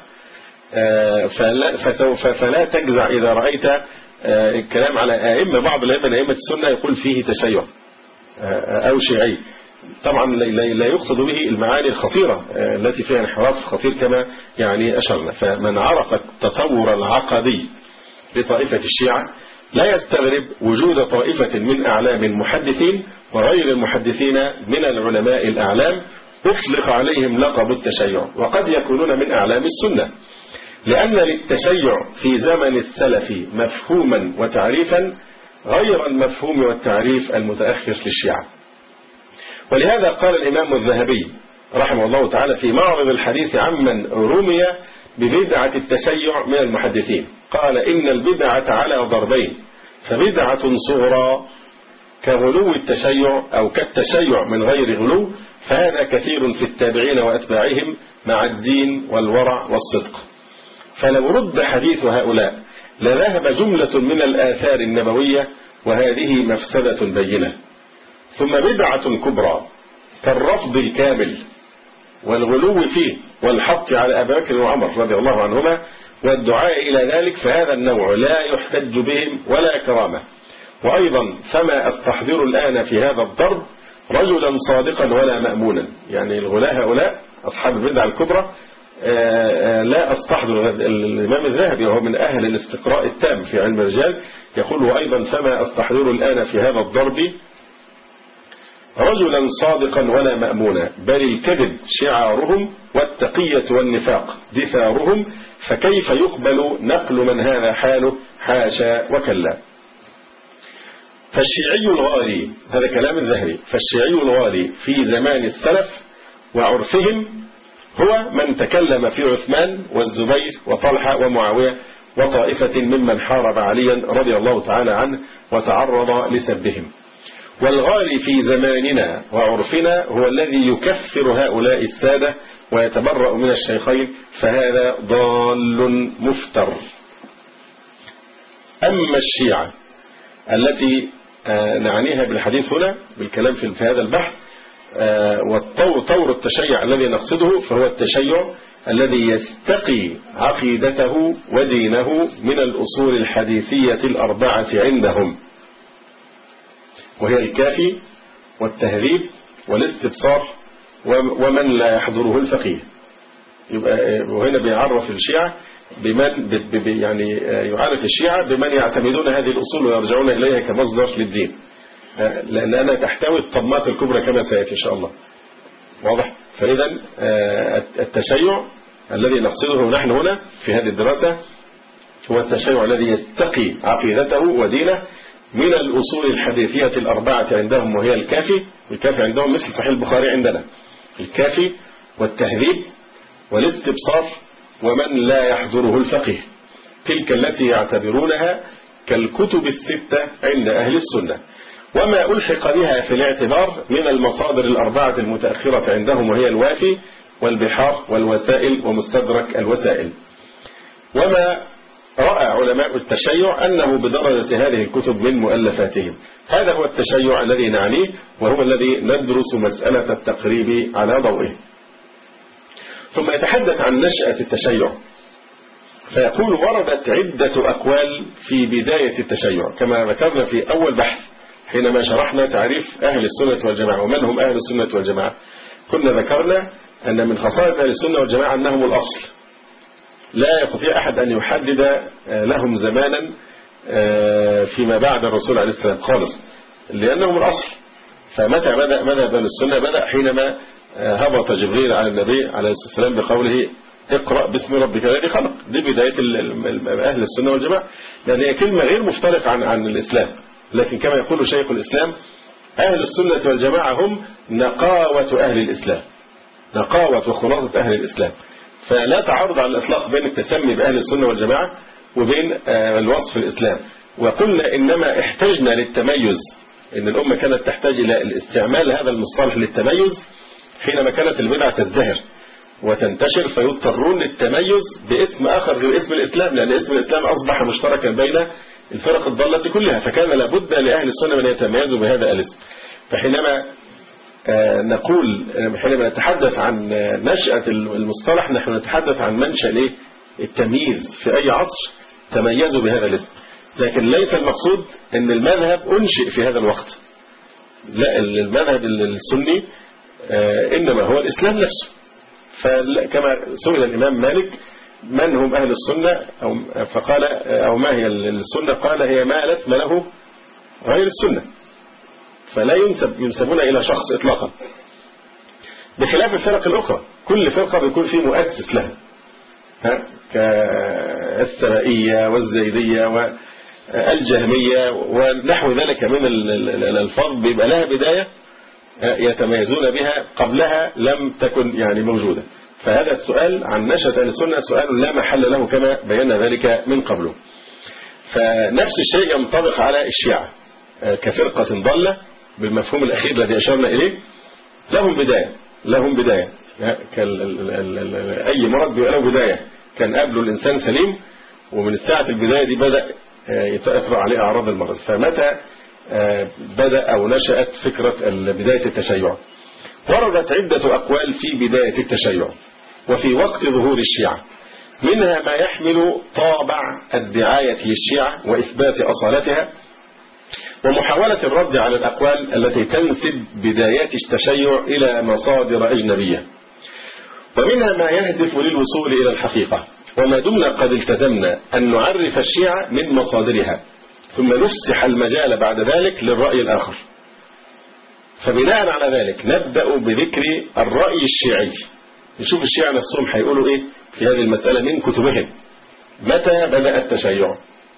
فلا, فسوف فلا تجزع إذا رأيت الكلام على أئمة بعض الأئمة أئمة السنة يقول فيه تشيع أو شيعي. طبعا لا يقصد به المعاني الخطيرة التي فيها انحراف خطير كما يعني أشرنا. فمن عرف التطور العقدي لطائفة الشيعة لا يستغرب وجود طائفة من أعلام المحدثين وغير المحدثين من العلماء الأعلام أطلق عليهم لقب التشيع، وقد يكونون من أعلام السنة، لأن للتشيع في زمن السلف مفهوما وتعريفا غير المفهوم والتعريف المتأخر للشيعة. ولهذا قال الإمام الذهبي رحمه الله تعالى في معرض الحديث عمن رمي ببدعة التشيع من المحدثين، قال إن البدعة على ضربين، فبدعة صغرى كغلو التشيع أو كالتشيع من غير غلو، فهذا كثير في التابعين وأتباعهم مع الدين والورع والصدق. فلو رد حديث هؤلاء لذهب جملة من الآثار النبوية، وهذه مفسدة بينة. ثم بدعة كبرى كالرفض الكامل والغلو فيه والحط على أبي بكر وعمر رضي الله عنهما والدعاء إلى ذلك، فهذا النوع لا يحتج بهم ولا كرامة. وأيضا فما أستحضر الآن في هذا الضرب رجلا صادقا ولا مأمونا، يعني الغلاة هؤلاء أصحاب البدعة الكبرى لا أستحضر. الإمام الذهبي وهو من أهل الاستقراء التام في علم الرجال يقول وأيضا فما أستحضر الآن في هذا الضرب رجلا صادقا ولا مأمونا، بل الكذب شعارهم والتقية والنفاق دثارهم، فكيف يقبل نقل من هذا حاله؟ حاشا وكلا. فالشيعي الغالي، هذا كلام الذهبي، فالشيعي الغالي في زمان السلف وعرفهم هو من تكلم في عثمان والزبير وطلحة ومعاوية وطائفة ممن حارب عليا رضي الله تعالى عنه وتعرض لسبهم. والغالي في زماننا وعرفنا هو الذي يكفر هؤلاء السادة ويتبرأ من الشيخين، فهذا ضال مفتر. أما الشيعة التي نعنيها بالحديث هنا بالكلام في هذا البحث والطور التشيع الذي نقصده، فهو التشيع الذي يستقي عقيدته ودينه من الأصول الحديثية الأربعة عندهم، وهي الكافي والتهذيب والاستبصار ومن لا يحضره الفقيه. يبقى وهنا بيعرف الشيعة بمن يعني يعرف الشيعة بمن يعتمدون هذه الأصول ويرجعون إليها كمصدر للدين، لأنها تحتوي الطمات الكبرى كما سيأتي إن شاء الله. واضح؟ فإذا التشيع الذي نقصده نحن هنا في هذه الدراسة هو التشيع الذي يستقي عقيدته ودينه من الأصول الحديثية الأربعة عندهم، وهي الكافي، والكافي عندهم مثل صحيح البخاري عندنا، الكافي والتهذيب والاستبصار ومن لا يحضره الفقيه، تلك التي يعتبرونها كالكتب الستة عند أهل السنة، وما ألحق بها في الاعتبار من المصادر الأربعة المتأخرة عندهم، وهي الوافي والبحار والوسائل ومستدرك الوسائل. وما رأى علماء التشيع أنه بدرجة هذه الكتب من مؤلفاتهم. هذا هو التشيع الذي نعنيه، وهو الذي ندرس مسألة التقريب على ضوئه. ثم يتحدث عن نشأة التشيع فيقول وردت عدة أقوال في بداية التشيع كما ذكرنا في أول بحث حينما شرحنا تعريف أهل السنة والجماعة ومن هم أهل السنة والجماعة. كنا ذكرنا أن من خصائص أهل السنة والجماعة أنهم الأصل، لا يستطيع أحد أن يحدد لهم زمانا فيما بعد الرسول عليه السلام خالص، لأنهم الأصل. فمتى بدأ مذهب أهل السنة؟ بدأ حينما هبط جبريل على النبي عليه الصلاة والسلام بقوله اقرأ باسم ربك الذي خلق. دي بداية أهل السنة والجماعة، لأن هي كلمة غير مفترقة عن عن الإسلام، لكن كما يقول شيخ الإسلام أهل السنة والجماعة هم نقاوة أهل الإسلام، نقاوة وخلاصة أهل الإسلام. فلا تعارض على الإطلاق بين التسمي بأهل السنة والجماعة وبين الوصف الإسلام. وقلنا إنما احتجنا للتميز، إن الأمة كانت تحتاج إلى الاستعمال هذا المصطلح للتميز حينما كانت البدعة تزدهر وتنتشر، فيضطرون للتميز باسم آخر غير اسم الإسلام، لأن اسم الإسلام أصبح مشتركا بين الفرق الضالة كلها، فكان لابد لأهل السنة من يتميزوا بهذا الاسم. فحينما نقول حينما نتحدث عن نشأة المصطلح نحن نتحدث عن منشأ الايه؟ التمييز. في أي عصر تميزوا بهذا الاسم، لكن ليس المقصود أن المذهب أنشئ في هذا الوقت، لا، المذهب السني إنما هو الإسلام نفسه. فكما سئل الإمام مالك من هم أهل السنة، أو فقال أو ما هي السنة، قال هي ما لا اسم له غير السنة، فلا ينسب ينسبون إلى شخص إطلاقا، بخلاف الفرق الأخرى. كل فرقة بيكون فيه مؤسس لها، ها، كالسبائية والزيدية والجهمية ونحو ذلك من الألفاظ بيبقى لها بداية يتميزون بها، قبلها لم تكن يعني موجودة. فهذا السؤال عن نشأة أهل السنة سؤال لا محل له كما بينا ذلك من قبله. فنفس الشيء ينطبق على الشيعة كفرقة ضالة بالمفهوم الأخير الذي أشرنا إليه. لهم بداية لهم بداية أي مرض بيبقى له بداية، كان قبله الإنسان سليم، ومن الساعة البداية دي بدأ يتأثر عليه أعراض المرض. فمتى بدأ أو نشأت فكرة بداية التشيع؟ وردت عدة أقوال في بداية التشيع وفي وقت ظهور الشيعة، منها ما يحمل طابع الدعاية للشيعة وإثبات أصالتها ومحاولة الرد على الأقوال التي تنسب بدايات التشيع إلى مصادر أجنبية، ومنها ما يهدف للوصول إلى الحقيقة. وما دمنا قد التزمنا أن نعرف الشيعة من مصادرها ثم نفسح المجال بعد ذلك للرأي الآخر. فبناء على ذلك نبدأ بذكر الرأي الشيعي، نشوف الشيعة نفسهم هيقولوا إيه في هذه المسألة من كتبهم. متى بدأ التشيع؟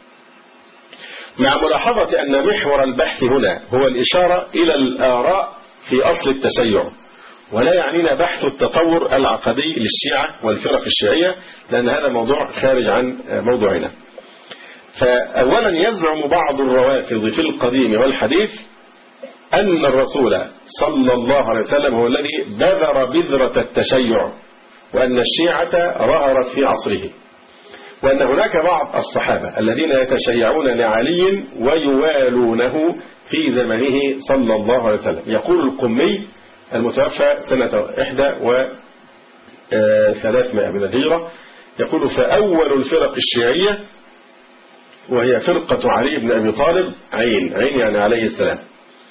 مع ملاحظة أن محور البحث هنا هو الإشارة إلى الآراء في أصل التشيع، ولا يعنينا بحث التطور العقدي للشيعة والفرق الشيعية، لأن هذا موضوع خارج عن موضوعنا. فأولا يزعم بعض الروافض في القديم والحديث أن الرسول صلى الله عليه وسلم هو الذي بذر بذرة التشيع، وأن الشيعة ظهرت في عصره، وأن هناك بعض الصحابة الذين يتشيعون لعلي ويوالونه في زمنه صلى الله عليه وسلم. يقول القمي المتوفى سنة إحدى وثلاثمائة من الهجرة، يقول: فأول الفرق الشيعية وهي فرقة علي بن أبي طالب عين عين يعني عليه السلام،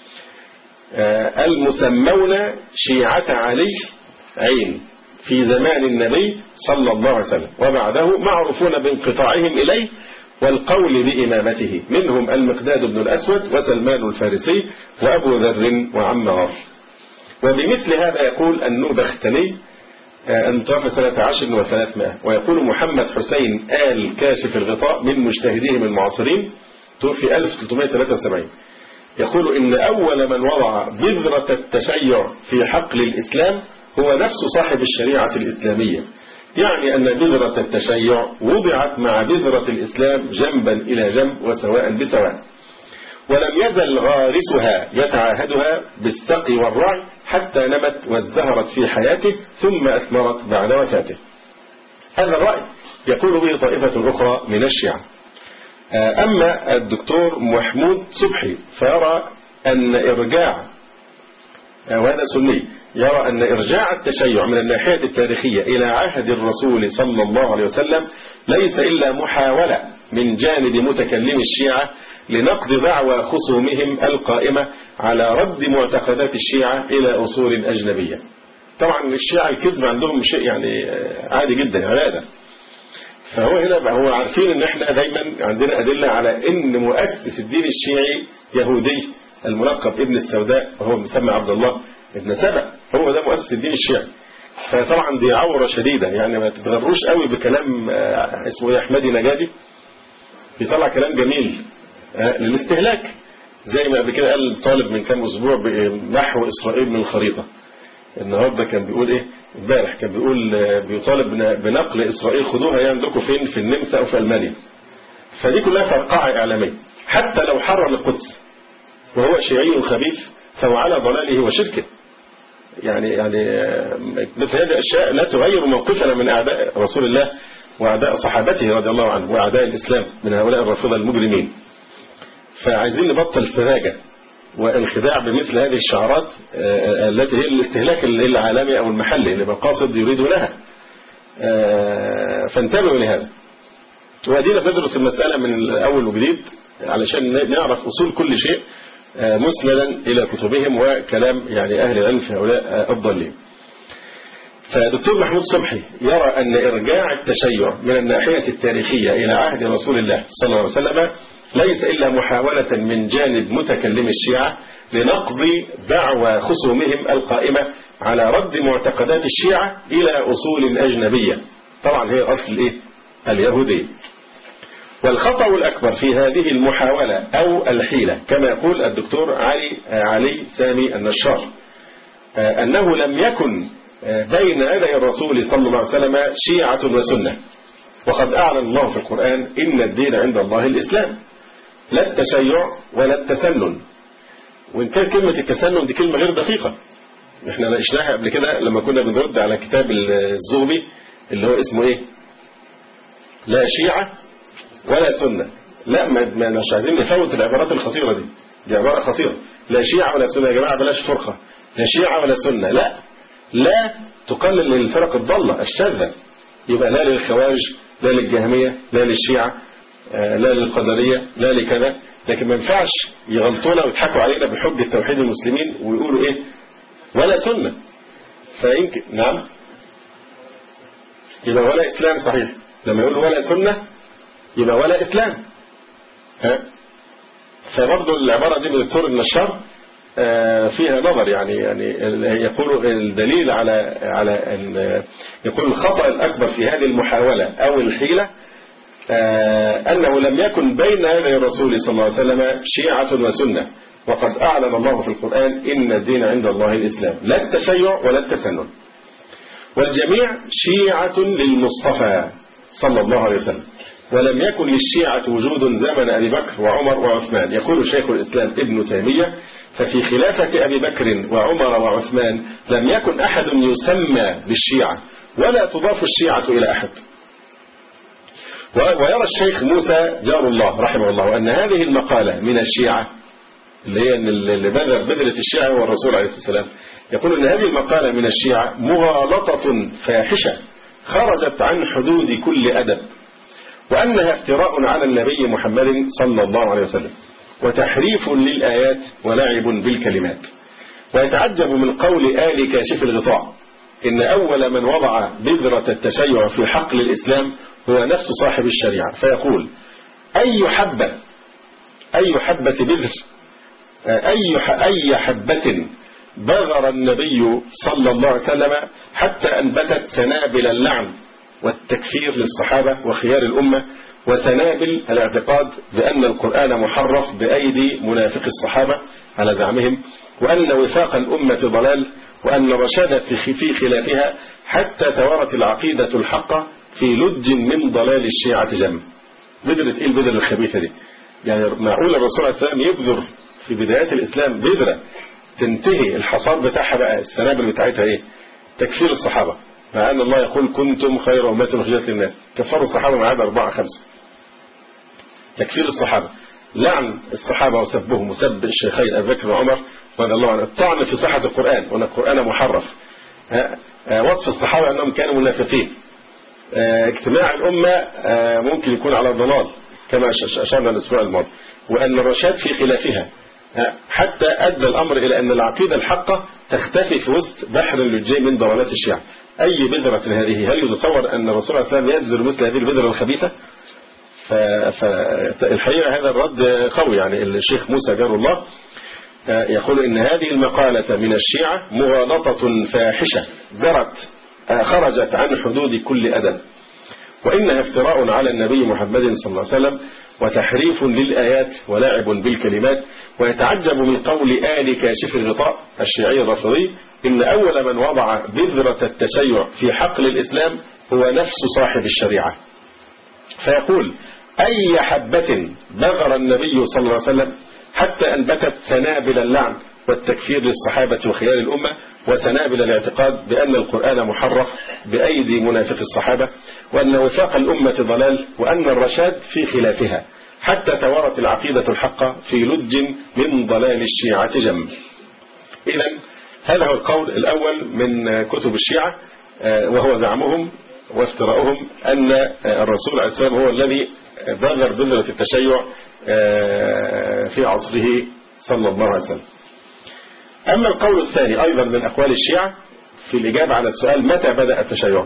المسمون شيعة علي عين في زمان النبي صلى الله عليه وسلم، وبعده معروفون بانقطاعهم إليه والقول بإمامته، منهم المقداد بن الأسود وسلمان الفارسي وأبو ذر وعمار. وبمثل هذا يقول النوبختني انتوفى سنة عشر وثلاثمائة، ويقول محمد حسين آل كاشف الغطاء من مجتهديهم المعاصرين توفي ألف وثلاثمائة وثلاثة وسبعين، يقول إن أول من وضع بذرة التشيع في حقل الإسلام هو نفس صاحب الشريعة الإسلامية، يعني أن بذرة التشيع وضعت مع بذرة الإسلام جنبا إلى جنب وسواء بسواء، ولم يزل غارسها يتعاهدها بالسقي والرعي حتى نمت وازدهرت في حياته ثم أثمرت بعد وفاته. هذا الرأي يقول به طائفة أخرى من الشيعة. أما الدكتور محمود صبحي فيرى أن إرجاع، وهذا سني، يرى أن إرجاع التشيع من الناحية التاريخية إلى عهد الرسول صلى الله عليه وسلم ليس إلا محاولة من جانب متكلم الشيعة لنقض دعوى خصومهم القائمة على رد معتقدات الشيعة إلى أصول أجنبية. طبعا الشيعة الكذب عندهم شيء يعني عادي جدا، عادة. فهو هنا هو عارفين ان احنا دايما عندنا أدلة على ان مؤسس الدين الشيعي يهودي الملقب ابن السوداء، وهو مسمى عبد الله ابن سبأ، هو ده مؤسس الدين الشيعي. فطبعا دي عورة شديدة، يعني ما تتغروش قوي بكلام اسمه ايه احمدي نجادي، بيطلع كلام جميل للاستهلاك، زي ما قبل كده قال طالب من كام اسبوع بنحو اسرائيل من الخريطة. النهارده كان بيقول ايه امبارح كان بيقول بيطالب بنقل اسرائيل، خدوها هي عندكم فين؟ في النمسا او في المانيا. فدي كلها فرقعه اعلاميه. حتى لو حرر القدس وهو شيعي خبيث فهو على ضلاله وشركه. يعني يعني مثل هذه الاشياء لا تغير موقفنا من اعداء رسول الله واعداء صحابته رضي الله عنه واعداء الاسلام من هؤلاء الرافضه المجرمين. فعايزين نبطل سذاجه وانخداع بمثل هذه الشعارات التي هي الاستهلاك العالمي او المحلي لمقاصد يريدونها. فانتبهوا لهذا. وادينا بندرس المساله من الاول وجديد علشان نعرف اصول كل شيء مسندا الى كتبهم وكلام يعني اهل العلم في هؤلاء الضالين. فدكتور محمود صبحي يرى ان ارجاع التشيع من الناحيه التاريخيه الى عهد رسول الله صلى الله عليه وسلم ليس إلا محاولة من جانب متكلم الشيعة لنقض دعوى خصومهم القائمة على رد معتقدات الشيعة إلى أصول أجنبية، طبعا هي أصل الإيه؟ اليهودية. والخطأ الأكبر في هذه المحاولة أو الحيلة كما يقول الدكتور علي علي سامي النشار أنه لم يكن بين يدي الرسول صلى الله عليه وسلم شيعة وسنة، وقد أعلن الله في القرآن إن الدين عند الله الإسلام، لا التشيع ولا التسنن. وإن كان كلمة التسنن دي كلمة غير دقيقة، احنا ناقشناها قبل كده لما كنا بنرد على كتاب الزغبي اللي هو اسمه ايه؟ لا شيعة ولا سنة. لا ما مش عايزين نفوت العبارات الخطيرة دي، دي عبارة خطيرة. لا شيعة ولا سنة يا جماعة، بلاش فرقة. لا شيعة ولا سنة، لا لا تقلل للفرق الضالة الشاذة. يبقى لا للخوارج، لا للجهمية، لا للشيعة، لا للقدرية، لا لكذا. لكن ما ينفعش يغلطونا ويضحكوا علينا بحجة توحيد المسلمين ويقولوا ايه؟ ولا سنة. فيمكن نعم يبقى ولا إسلام. صحيح لما يقولوا ولا سنة يبقى ولا إسلام. ها فبرضه العبارة دي من الدكتور النشار فيها نظر. يعني يعني يقول الدليل على على ان يقول الخطأ الأكبر في هذه المحاولة أو الحيلة أنه لم يكن بين يدي الرسول صلى الله عليه وسلم شيعة وسنة، وقد أعلن الله في القرآن إن الدين عند الله الإسلام، لا التشيع ولا التسنن. والجميع شيعة للمصطفى صلى الله عليه وسلم، ولم يكن للشيعة وجود زمن أبي بكر وعمر وعثمان. يقول شيخ الإسلام ابن تيمية ففي خلافة أبي بكر وعمر وعثمان لم يكن أحد يسمى بالشيعة ولا تضاف الشيعة إلى أحد. ويرى الشيخ موسى جار الله رحمه الله أن هذه المقالة من الشيعة اللي هي اللي بذر بذرة الشيعة هو الرسول عليه الصلاة والسلام، يقول أن هذه المقالة من الشيعة مغالطة فاحشة خرجت عن حدود كل أدب، وأنها افتراء على النبي محمد صلى الله عليه وسلم وتحريف للآيات ولعب بالكلمات. ويتعجب من قول آل كاشف الغطاء إن أول من وضع بذرة التشيع في حقل الإسلام هو نفس صاحب الشريعة، فيقول أي حبة أي حبة بذر أي أي حبة بذر النبي صلى الله عليه وسلم حتى أنبتت سنابل اللعن والتكفير للصحابة وخيار الأمة، وسنابل الاعتقاد بأن القرآن محرف بأيدي منافق الصحابة على زعمهم، وأن وفاق الأمة ضلال، وأن رشاد في خلافها حتى توارت العقيدة الحقة في لج من ضلال الشيعة جم. بذرة إيه البذرة الخبيثة دي؟ يعني معقول الرسول عليه السلام يبذر في بدايات الإسلام بذرة تنتهي الحصاد بتاعها بقى السنابل بتاعتها إيه؟ تكفير الصحابة، مع أن الله يقول كنتم خير أمة أخرجت للناس. كفروا الصحابة مع هذا أربعة خمسة. تكفير الصحابة، لعن الصحابة وسبهم وسب الشيخين أبي بكر وعمر رضي الله عنهم، الطعن في صحة القرآن وأن القرآن محرف، وصف الصحابة أنهم كانوا منافقين، اجتماع الأمة ممكن يكون على ضلال كما أشرنا الأسبوع الماضي، وأن الرشاد في خلافها، حتى أدى الأمر إلى أن العقيدة الحقة تختفي في وسط بحر اللجين من ضلالات الشيعة. أي بذرة هذه؟ هل يتصور أن الرسول عليه الصلاة والسلام يبذر مثل هذه البذرة الخبيثة؟ فالحقيقة هذا الرد قوي. يعني الشيخ موسى جار الله يقول إن هذه المقالة من الشيعة مغالطة فاحشة جرت خرجت عن حدود كل أدب، وإنها افتراء على النبي محمد صلى الله عليه وسلم وتحريف للآيات ولعب بالكلمات. ويتعجب من قول آل كاشف الغطاء الشيعي الرافضي إن أول من وضع بذرة التشيع في حقل الإسلام هو نفس صاحب الشريعة، فيقول: أي حبة بذر النبي صلى الله عليه وسلم حتى أنبتت سنابل اللعن والتكفير للصحابة وخيار الأمة، وسنابل الاعتقاد بأن القرآن محرف بأيدي منافق الصحابة، وأن وفاق الأمة ضلال، وأن الرشاد في خلافها، حتى توارت العقيدة الحقة في لج من ضلال الشيعة جم. إذن هذا هو القول الأول من كتب الشيعة، وهو زعمهم وافتراؤهم أن الرسول عليه السلام هو الذي بذر بذرة التشيع في عصره صلى الله عليه وسلم. أما القول الثاني أيضا من أقوال الشيعة في الإجابة على السؤال متى بدأ التشيع،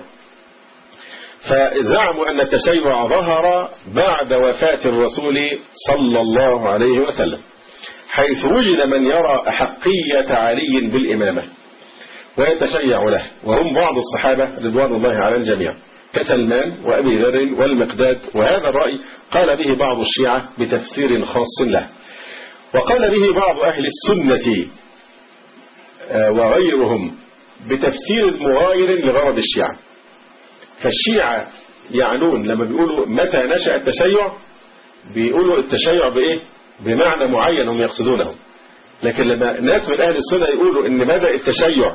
فزعموا أن التشيع ظهر بعد وفاة الرسول صلى الله عليه وسلم، حيث وجد من يرى أحقية علي بالإمامة ويتشيع له، وهم بعض الصحابة رضوان الله على الجميع كسلمان وأبي ذر والمقداد. وهذا الرأي قال به بعض الشيعة بتفسير خاص له، وقال به بعض أهل السنة وغيرهم بتفسير مغاير لغرض الشيعة. فالشيعة يعنون لما بيقولوا متى نشأ التشيع بيقولوا التشيع بإيه؟ بمعنى معين هم يقصدونه، لكن لما ناس من أهل السنة يقولوا إن بدأ التشيع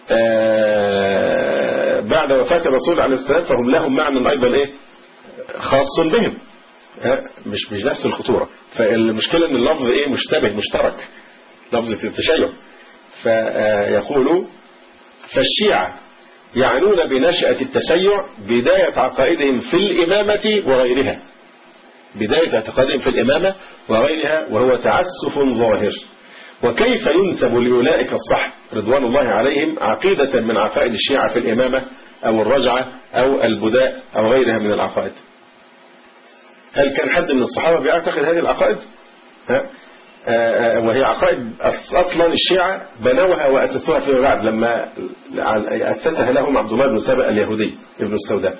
بعد وفاة الرسول عليه السلام فهم لهم معنى أيضا إيه؟ خاص بهم، مش مش نفس الخطورة. فالمشكلة إن اللفظ إيه؟ مشتبه مشترك، لفظة التشيع. فيقولوا فالشيعة يعنون بنشأة التشيع بداية عقائدهم في الإمامة وغيرها، بداية اعتقادهم في الإمامة وغيرها، وهو تعسف ظاهر. وكيف ينسب لأولئك الصح رضوان الله عليهم عقيدة من عقائد الشيعة في الإمامة أو الرجعة أو البداء أو غيرها من العقائد؟ هل كان حد من الصحابة بيعتقد هذه العقائد؟ ها؟ وهي عقائد أصلا الشيعة بنوها وأسسوها فيما بعد لما أسسها لهم عبد الله بن سبأ اليهودي ابن السوداء.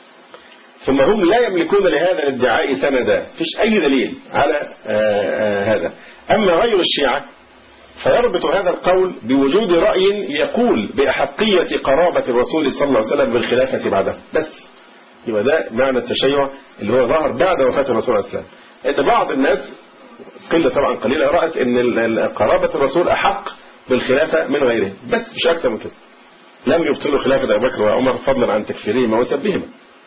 ثم هم لا يملكون لهذا الادعاء سندا، فيش أي دليل على هذا. أما غير الشيعة فيربط هذا القول بوجود رأي يقول بأحقية قرابة الرسول صلى الله عليه وسلم بالخلافة بعده بس. يبقى ده معنى التشيع اللي هو ظهر بعد وفاة الرسول عليه السلام. إن بعض الناس قلة طبعا قليلة رأت ان قرابة الرسول أحق بالخلافة من غيره، بس مش أكثر من كده. لم يبطلوا خلافة أبي بكر وعمر فضلا عن تكفيرهما وسبهما.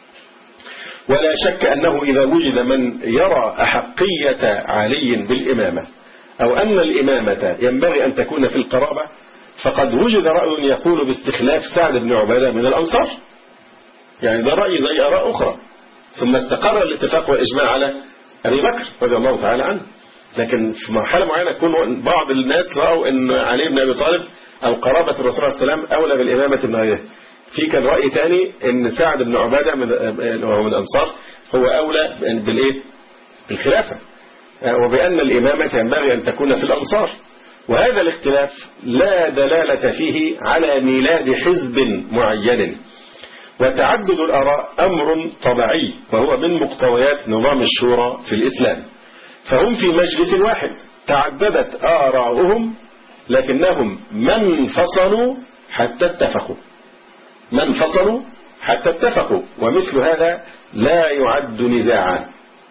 ولا شك أنه إذا وجد من يرى أحقية علي بالإمامة أو أن الإمامة ينبغي أن تكون في القرابة، فقد وجد رأي يقول باستخلاف سعد بن عبادة من الأنصار. يعني ده رأي زي آراء أخرى، ثم استقر الاتفاق والإجماع على أبي بكر رضي الله تعالى عنه. لكن في مرحلة معينة يكون بعض الناس رأوا أن علي بن أبي طالب أو قرابة الرسول عليه السلام أولى بالإمامة من غيره. في كان رأي ثاني أن سعد بن عبادة وهو من الأنصار هو أولى بالإيه؟ بالخلافة، وبأن الإمامة ينبغي أن تكون في الأنصار. وهذا الاختلاف لا دلالة فيه على ميلاد حزب معين، وتعدد الآراء أمر طبيعي وهو من مقتضيات نظام الشورى في الإسلام. فهم في مجلس واحد تعددت آراؤهم لكنهم ما انفصلوا حتى اتفقوا، ما انفصلوا حتى اتفقوا، ومثل هذا لا يعد نزاعا.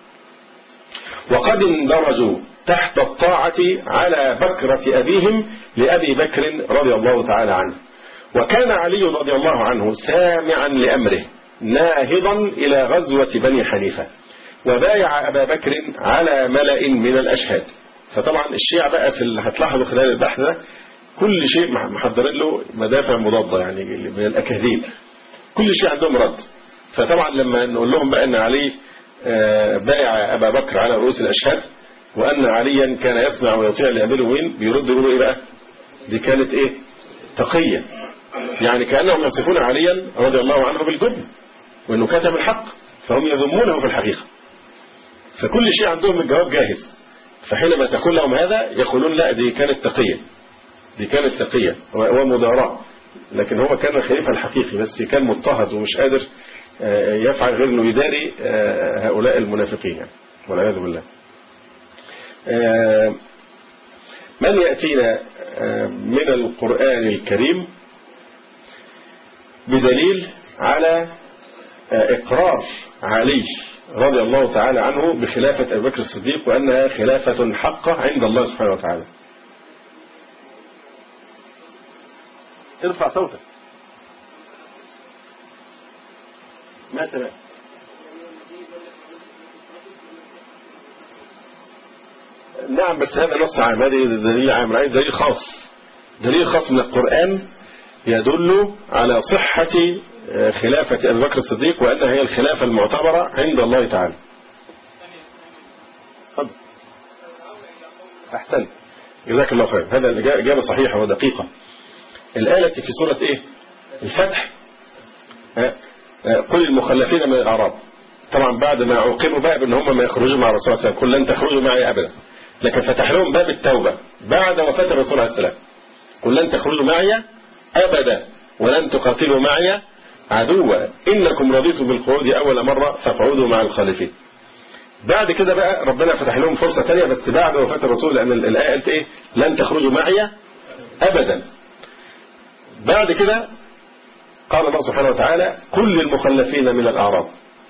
وقد اندرجوا تحت الطاعة على بكرة أبيهم لأبي بكر رضي الله تعالى عنه، وكان علي رضي الله عنه سامعا لأمره ناهضا إلى غزوة بني حنيفة، وبايع أبا بكر على ملأ من الأشهاد. فطبعا الشيعة بقى في اللي هتلاحظوا خلال البحث ده كل شيء محضرين له مدافع مضادة يعني من الأكاذيب، كل شيء عندهم رد. فطبعا لما نقول لهم بقى أن علي بايع أبا بكر على رؤوس الأشهاد وأن عليا كان يسمع ويطيع لأمير المؤمنين، بيردوا يقولوا إيه بقى؟ دي كانت إيه؟ تقية. يعني كأنهم يصفون عليا رضي الله عنه بالجبن وأنه كتم الحق، فهم يذمونه في الحقيقة. فكل شيء عندهم الجواب جاهز، فحينما تقول لهم هذا يقولون لا دي كانت تقية، دي كانت تقية ومداراة. لكن هو كان الخليفة الحقيقي بس كان مضطهد ومش قادر يفعل غير انه يداري هؤلاء المنافقين والعياذ بالله. من يأتينا من القرآن الكريم بدليل على إقرار علي رضي الله تعالى عنه بخلافة أبي بكر الصديق وأنها خلافة حقة عند الله سبحانه وتعالى؟ ارفع صوتك. ما تمام. نعم، بس هذا نص عام، هذا دليل عام، عايز دليل خاص، دليل خاص من القرآن يدل على صحة خلافة أبي بكر الصديق وأنها هي الخلافة المعتبرة عند الله تعالى. أحسن، جزاك الله خير، هذا الإجابة صحيحة ودقيقة. الآية في سورة إيه؟ الفتح، قل المخلفين من الأعراب، طبعا بعد ما عوقبوا بقى بأن هم ما يخرجوا مع الرسول صلى الله عليه وسلم، قل لن تخرجوا معي أبدا، لكن فتح لهم باب التوبة بعد وفاة الرسول عليه السلام، قل لن تخرجوا معي أبدا ولن تقاتلوا معي عدوا إنكم رضيتم بالقعود أول مرة فاقعدوا مع الخالفين. بعد كده بقى ربنا فتح لهم فرصة ثانية بس بعد وفاة الرسول، لأن الآية قالت إيه؟ لن تخرجوا معي أبدا. بعد كده قال الله سبحانه وتعالى قل للمخلفين من الأعراب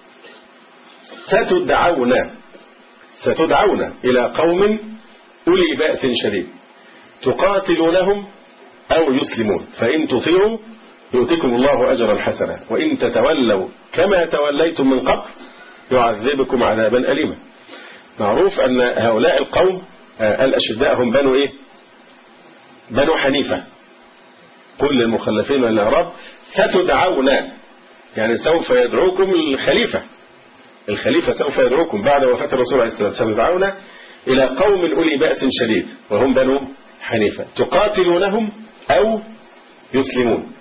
ستدعون ستدعون إلى قوم أولي بأس شديد تقاتلونهم أو يسلمون فإن تطيعوا يؤتكم الله أجرا حسنا وإن تتولوا كما توليتم من قبل يعذبكم عذابا أليما. معروف أن هؤلاء القوم الأشداء هم بنو إيه؟ بنو حنيفة. قل للمخلفين من الأعراب ستدعون، يعني سوف يدعوكم الخليفة، الخليفة سوف يدعوكم بعد وفاة الرسول عليه السلام، ستدعون إلى قوم أولي بأس شديد وهم بنو حنيفة تقاتلونهم أو يسلمون.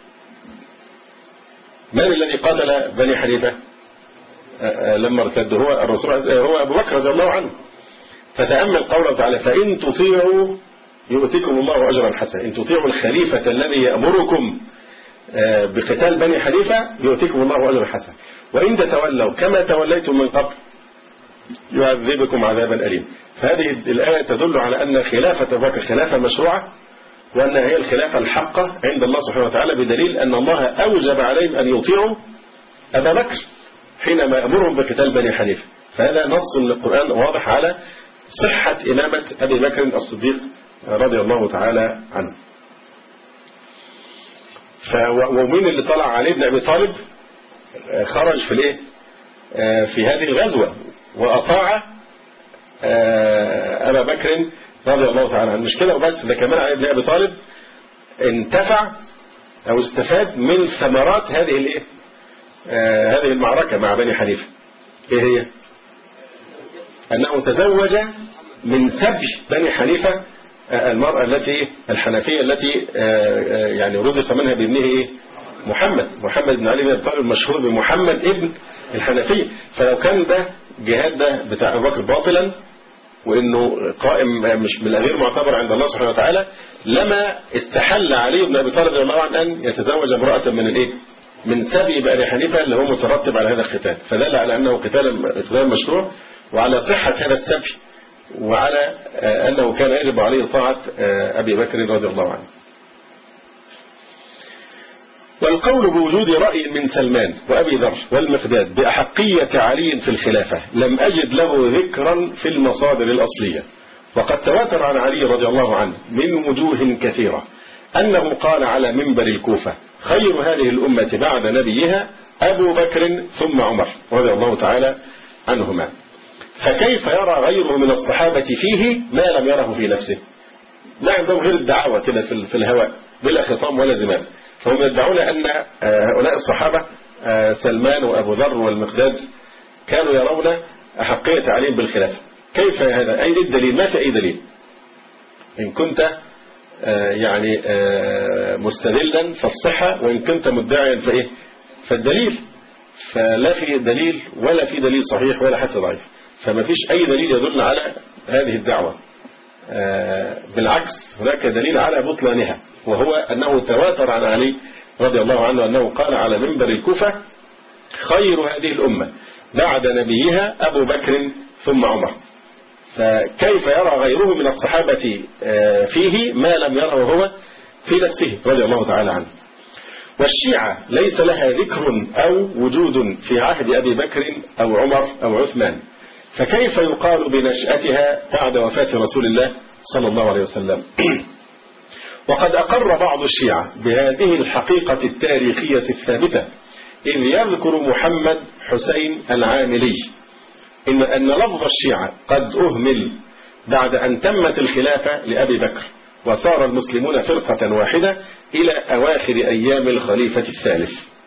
من الذي قاتل بني حنيفة لما ارتدوا؟ هو الرسول هو أبو بكر رضي الله عنه. فتأمل قوله تعالى فإن تطيعوا يؤتكم الله أجرا حسنا، إن تطيعوا الخليفة الذي يأمركم بقتال بني حنيفة يؤتكم الله أجرا حسنا وإن تتولوا كما توليتم من قبل يعذبكم عذابا أليما. فهذه الآية تدل على أن خلافة أبو بكر خلافة مشروعة وأنها هي الخلافة الحقة عند الله سبحانه وتعالى، بدليل أن الله أوجب عليهم أن يطيعوا أبا بكر حينما أمرهم بقتال بني حنيفة. فهذا نص من القرآن واضح على صحة إمامة أبي بكر الصديق رضي الله تعالى عنه. ومين اللي طلع عليه؟ ابن أبي طالب خرج في الايه في هذه الغزوة وأطاع أبا بكر رضي الله تعالى عنه. مش كده وبس، ده كمان علي بن أبي طالب انتفع أو استفاد من ثمرات هذه الايه هذه المعركة مع بني حنيفة. ايه هي؟ أنه تزوج من سبي بني حنيفة المرأة التي الحنفية التي يعني رزق منها بابنه ايه؟ محمد محمد بن علي بن أبي طالب المشهور بمحمد ابن الحنفية. فلو كان ده جهاد ده بتاع أبو بكر باطلا وإنه قائم مش من غير معتبر عند الله سبحانه وتعالى لما استحل علي بن أبي طالب رضي الله عنه أن يتزوج امرأة من الايه؟ من سبي بني حنيفة اللي هو مترتب على هذا القتال. فدل على أنه قتال قتال مشروع وعلى صحة هذا السبي وعلى أنه كان يجب عليه طاعة أبي بكر رضي الله عنه. والقول بوجود رأي من سلمان وأبي ذر والمقداد بأحقية علي في الخلافة لم أجد له ذكرا في المصادر الأصلية، وقد تواتر عن علي رضي الله عنه من وجوه كثيرة أنه قال على منبر الكوفة خير هذه الأمة بعد نبيها أبو بكر ثم عمر رضي الله تعالى عنهما. فكيف يرى غيره من الصحابة فيه ما لم يره في نفسه؟ لا عندهم غير الدعوة كده في الهواء بلا خطام ولا زمام. فهم يدعون أن هؤلاء الصحابة سلمان وأبو ذر والمقداد كانوا يرون أحقية عليهم بالخلافة. كيف هذا؟ أي الدليل؟ ما في أي دليل. إن كنت يعني مستدلا فالصحة وإن كنت مدعيا فإيه؟ فالدليل. فلا في دليل ولا في دليل صحيح ولا حتى ضعيف. فما فيش أي دليل يدل على هذه الدعوة. بالعكس هناك دليل على بطلانها، وهو أنه تواتر عن علي رضي الله عنه أنه قال على منبر الكوفة خير هذه الأمة بعد نبيها أبو بكر ثم عمر. فكيف يرى غيره من الصحابة فيه ما لم يره هو في نفسه رضي الله تعالى عنه. والشيعة ليس لها ذكر أو وجود في عهد أبي بكر أو عمر أو عثمان، فكيف يقال بنشأتها بعد وفاة رسول الله صلى الله عليه وسلم؟ وقد أقر بعض الشيعة بهذه الحقيقة التاريخية الثابتة، إذ يذكر محمد حسين العاملي إن أن لفظ الشيعة قد أهمل بعد أن تمت الخلافة لأبي بكر، وصار المسلمون فرقة واحدة إلى أواخر أيام الخليفة الثالث.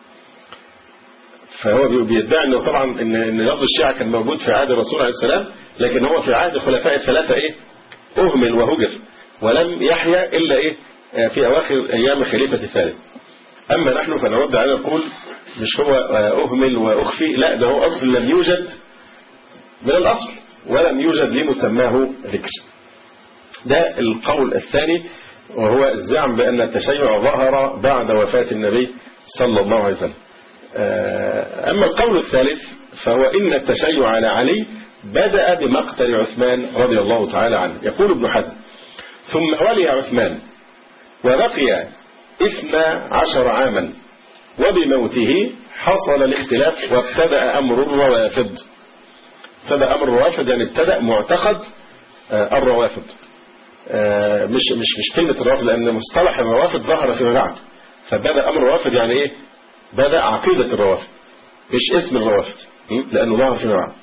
فهو بيدعي أنه طبعا إن لفظ الشيعة كان موجود في عهد الرسول عليه السلام، لكن هو في عهد الخلفاء الثلاثة إيه؟ أهمل وهجر، ولم يحيا إلا إيه؟ في أواخر أيام الخليفة الثالث. أما نحن فنرد على نقول مش هو أهمل وأخفي، لا، ده هو أصل لم يوجد من الأصل، ولم يوجد لمسماه ذكر. ده القول الثاني، وهو الزعم بأن التشيع ظهر بعد وفاة النبي صلى الله عليه وسلم. أما القول الثالث فهو إن التشيع على علي بدأ بمقتل عثمان رضي الله تعالى عنه. يقول ابن حزم: ثم ولي عثمان وبقي اثنا عشر عاما، وبموته حصل الاختلاف وابتدأ أمر الروافض. ابتدأ أمر الروافض يعني ابتدأ معتقد الروافض، مش مش مش كلمة الروافض، لأن مصطلح الروافض ظهر فيما بعد. فبدأ أمر الروافض يعني إيه؟ بدأ عقيدة الروافض، مش اسم الروافض، لأنه ظهر فيما بعد.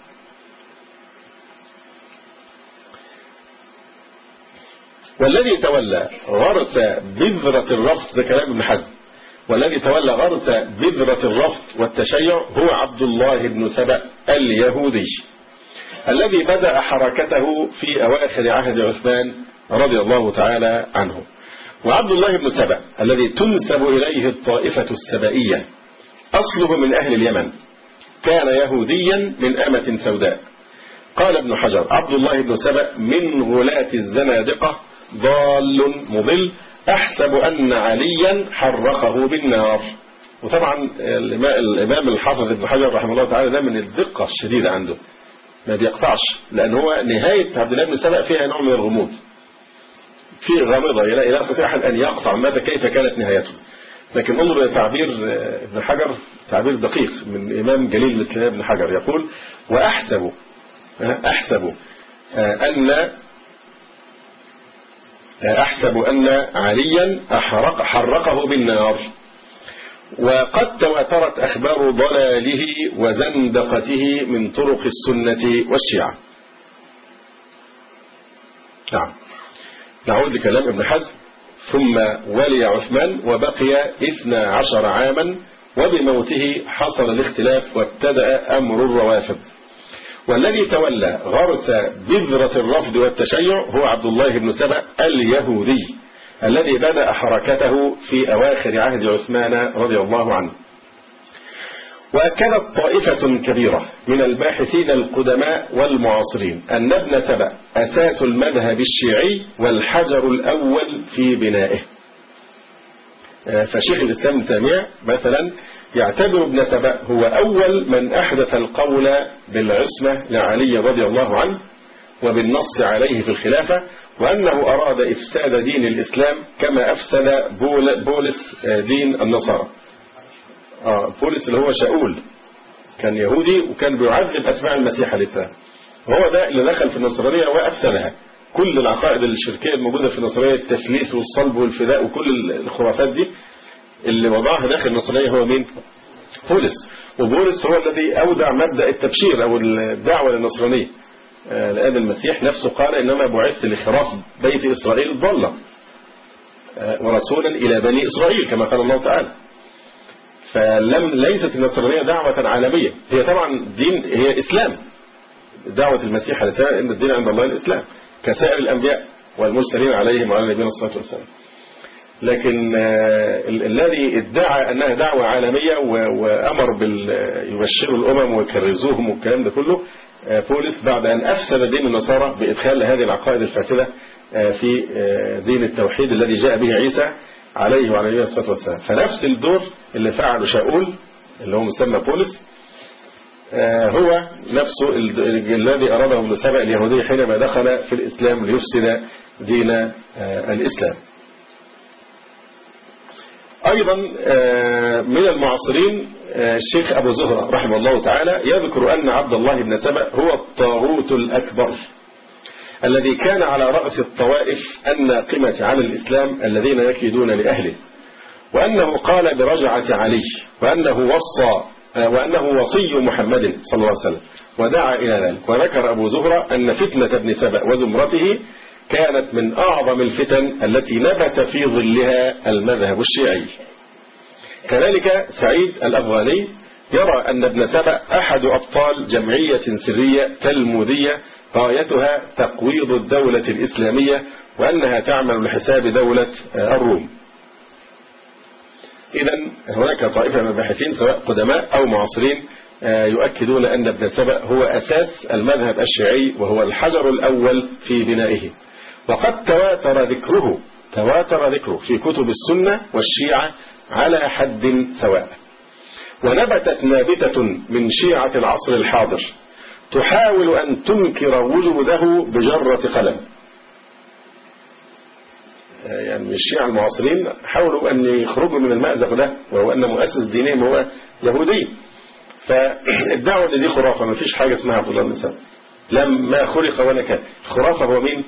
والذي تولى غرس بذرة الرفض، ده كلام ابن حزم، والذي تولى غرس بذرة الرفض والتشيع هو عبد الله بن سبأ اليهودي، الذي بدأ حركته في أواخر عهد عثمان رضي الله تعالى عنه. وعبد الله بن سبأ الذي تنسب إليه الطائفة السبائية أصله من أهل اليمن، كان يهوديا من أمة سوداء. قال ابن حجر: عبد الله بن سبأ من غلاة الزنادقة، ضال مضل، أحسب أن عليا حرقه بالنار. وطبعا الإمام الحافظ ابن حجر رحمه الله تعالى ده من الدقة الشديدة عنده، ما بيقطعش، لأن هو نهاية عبد الله بن سبأ فيها نوع من الغموض، في غامضة، لا يستطيع أحد أن يقطع ماذا كيف كانت نهايته. لكن انظر إلى تعبير ابن حجر، تعبير دقيق من إمام جليل مثل ابن حجر، يقول: وأحسب أحسب أن أحسب أن عليا أحرق حرقه بالنار، وقد تواترت أخبار ضلاله وزندقته من طرق السنة والشيعة. نعم، نعود لكلام ابن حزم: ثم ولي عثمان وبقي اثنا عشر عاما، وبموته حصل الاختلاف وابتدأ أمر الروافض. والذي تولى غرس بذرة الرفض والتشيع هو عبد الله بن سبأ اليهودي، الذي بدأ حركته في أواخر عهد عثمان رضي الله عنه. وأكدت طائفة كبيرة من الباحثين القدماء والمعاصرين أن ابن سبأ أساس المذهب الشيعي والحجر الأول في بنائه. فشيخ الإسلام ابن تيمية مثلا يعتبر ابن سبأ هو أول من أحدث القول بالعصمة لعلي رضي الله عنه وبالنص عليه في الخلافة، وأنه أراد إفساد دين الإسلام كما أفسد بولس دين النصارى. آه بولس اللي هو شاول كان يهودي وكان بيعذب أتباع المسيح عليه السلام، وهو ده اللي دخل في النصرانية وأفسدها. كل العقائد الشركية الموجودة في النصرانية، التثليث والصلب والفداء وكل الخرافات دي، اللي وضعها داخل النصرانية هو مين؟ بولس. وبولس هو الذي أودع مبدأ التبشير أو الدعوة للنصرانية، لأن المسيح نفسه قال: إنما بعثت لخراف بيت إسرائيل الضالة ورسولا إلى بني إسرائيل كما قال الله تعالى. فلم ليست النصرانية دعوة عالمية، هي طبعا دين، هي إسلام، دعوة المسيح عليه السلام إن الدين عند الله الإسلام كسائر الأنبياء والمرسلين عليهم وعلى نبينا الصلاة والسلام. لكن الذي ادعى أنها دعوة عالمية وأمر يبشروا الأمم ويكرزوهم والكلام ده كله بولس، بعد أن أفسد دين النصارى بإدخال هذه العقائد الفاسدة في دين التوحيد الذي جاء به عيسى عليه وعلى نبينا الصلاة والسلام. فنفس الدور اللي فعله شاول اللي هو مسمى بولس هو نفسه الذي أراده ابن سبأ اليهودي حينما دخل في الإسلام ليفسد دين الإسلام. أيضا من المعاصرين الشيخ أبو زهرة رحمه الله تعالى يذكر أن عبد الله بن سبأ هو الطاغوت الأكبر الذي كان على رأس الطوائف الناقمة على الإسلام الذين يكيدون لأهله، وأنه قال برجعة علي، وأنه وصى وأنه وصي محمد صلى الله عليه وسلم ودعا إلى ذلك. وذكر أبو زهرة أن فتنة ابن سبأ وزمرته كانت من أعظم الفتن التي نبت في ظلها المذهب الشيعي. كذلك سعيد الأفغاني يرى أن ابن سبأ أحد أبطال جمعية سرية تلمودية غايتها تقويض الدولة الإسلامية، وأنها تعمل لحساب دولة الروم. إذن هناك طائفة من الباحثين سواء قدماء أو معاصرين يؤكدون أن ابن سبأ هو أساس المذهب الشيعي وهو الحجر الأول في بنائه، وقد تواتر ذكره تواتر ذكره في كتب السنة والشيعة على حد سواء. ونبتت نابتة من شيعة العصر الحاضر تحاول أن تنكر وجوده بجرة قلم. يعني الشيعة المعاصرين حاولوا أن يخرجوا من المأزق ده، وهو أن مؤسس دينهم هو يهودي، فادعوا أن دي خرافة، ما فيش حاجة اسمها عبد الله بن سبأ، لما خلق ولا كان. الخرافة هو مين؟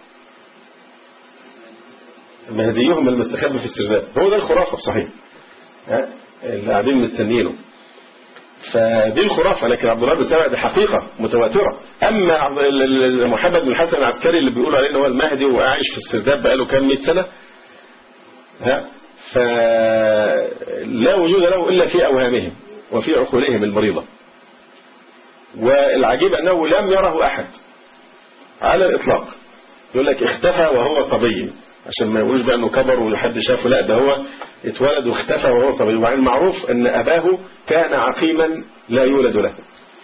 مهديهم المستخبي في السرداب، هو ده الخرافة صحيح، اللي قاعدين مستنينه، فدي الخرافة. لكن عبد الله بن سبأ دي حقيقة متواترة. أما محمد بن الحسن العسكري اللي بيقولوا عليه هو المهدي وعايش في السرداب بقاله كام مئة سنة، ها فلا وجود له إلا في أوهامهم وفي عقولهم المريضة. والعجيب أنه لم يره أحد على الإطلاق. يقول لك اختفى وهو صبي، عشان ما يقولش بقى أنه كبر وحد شافه، لا ده هو اتولد واختفى وهو صبي. وبعدين المعروف أن أباه كان عقيما لا يولد له،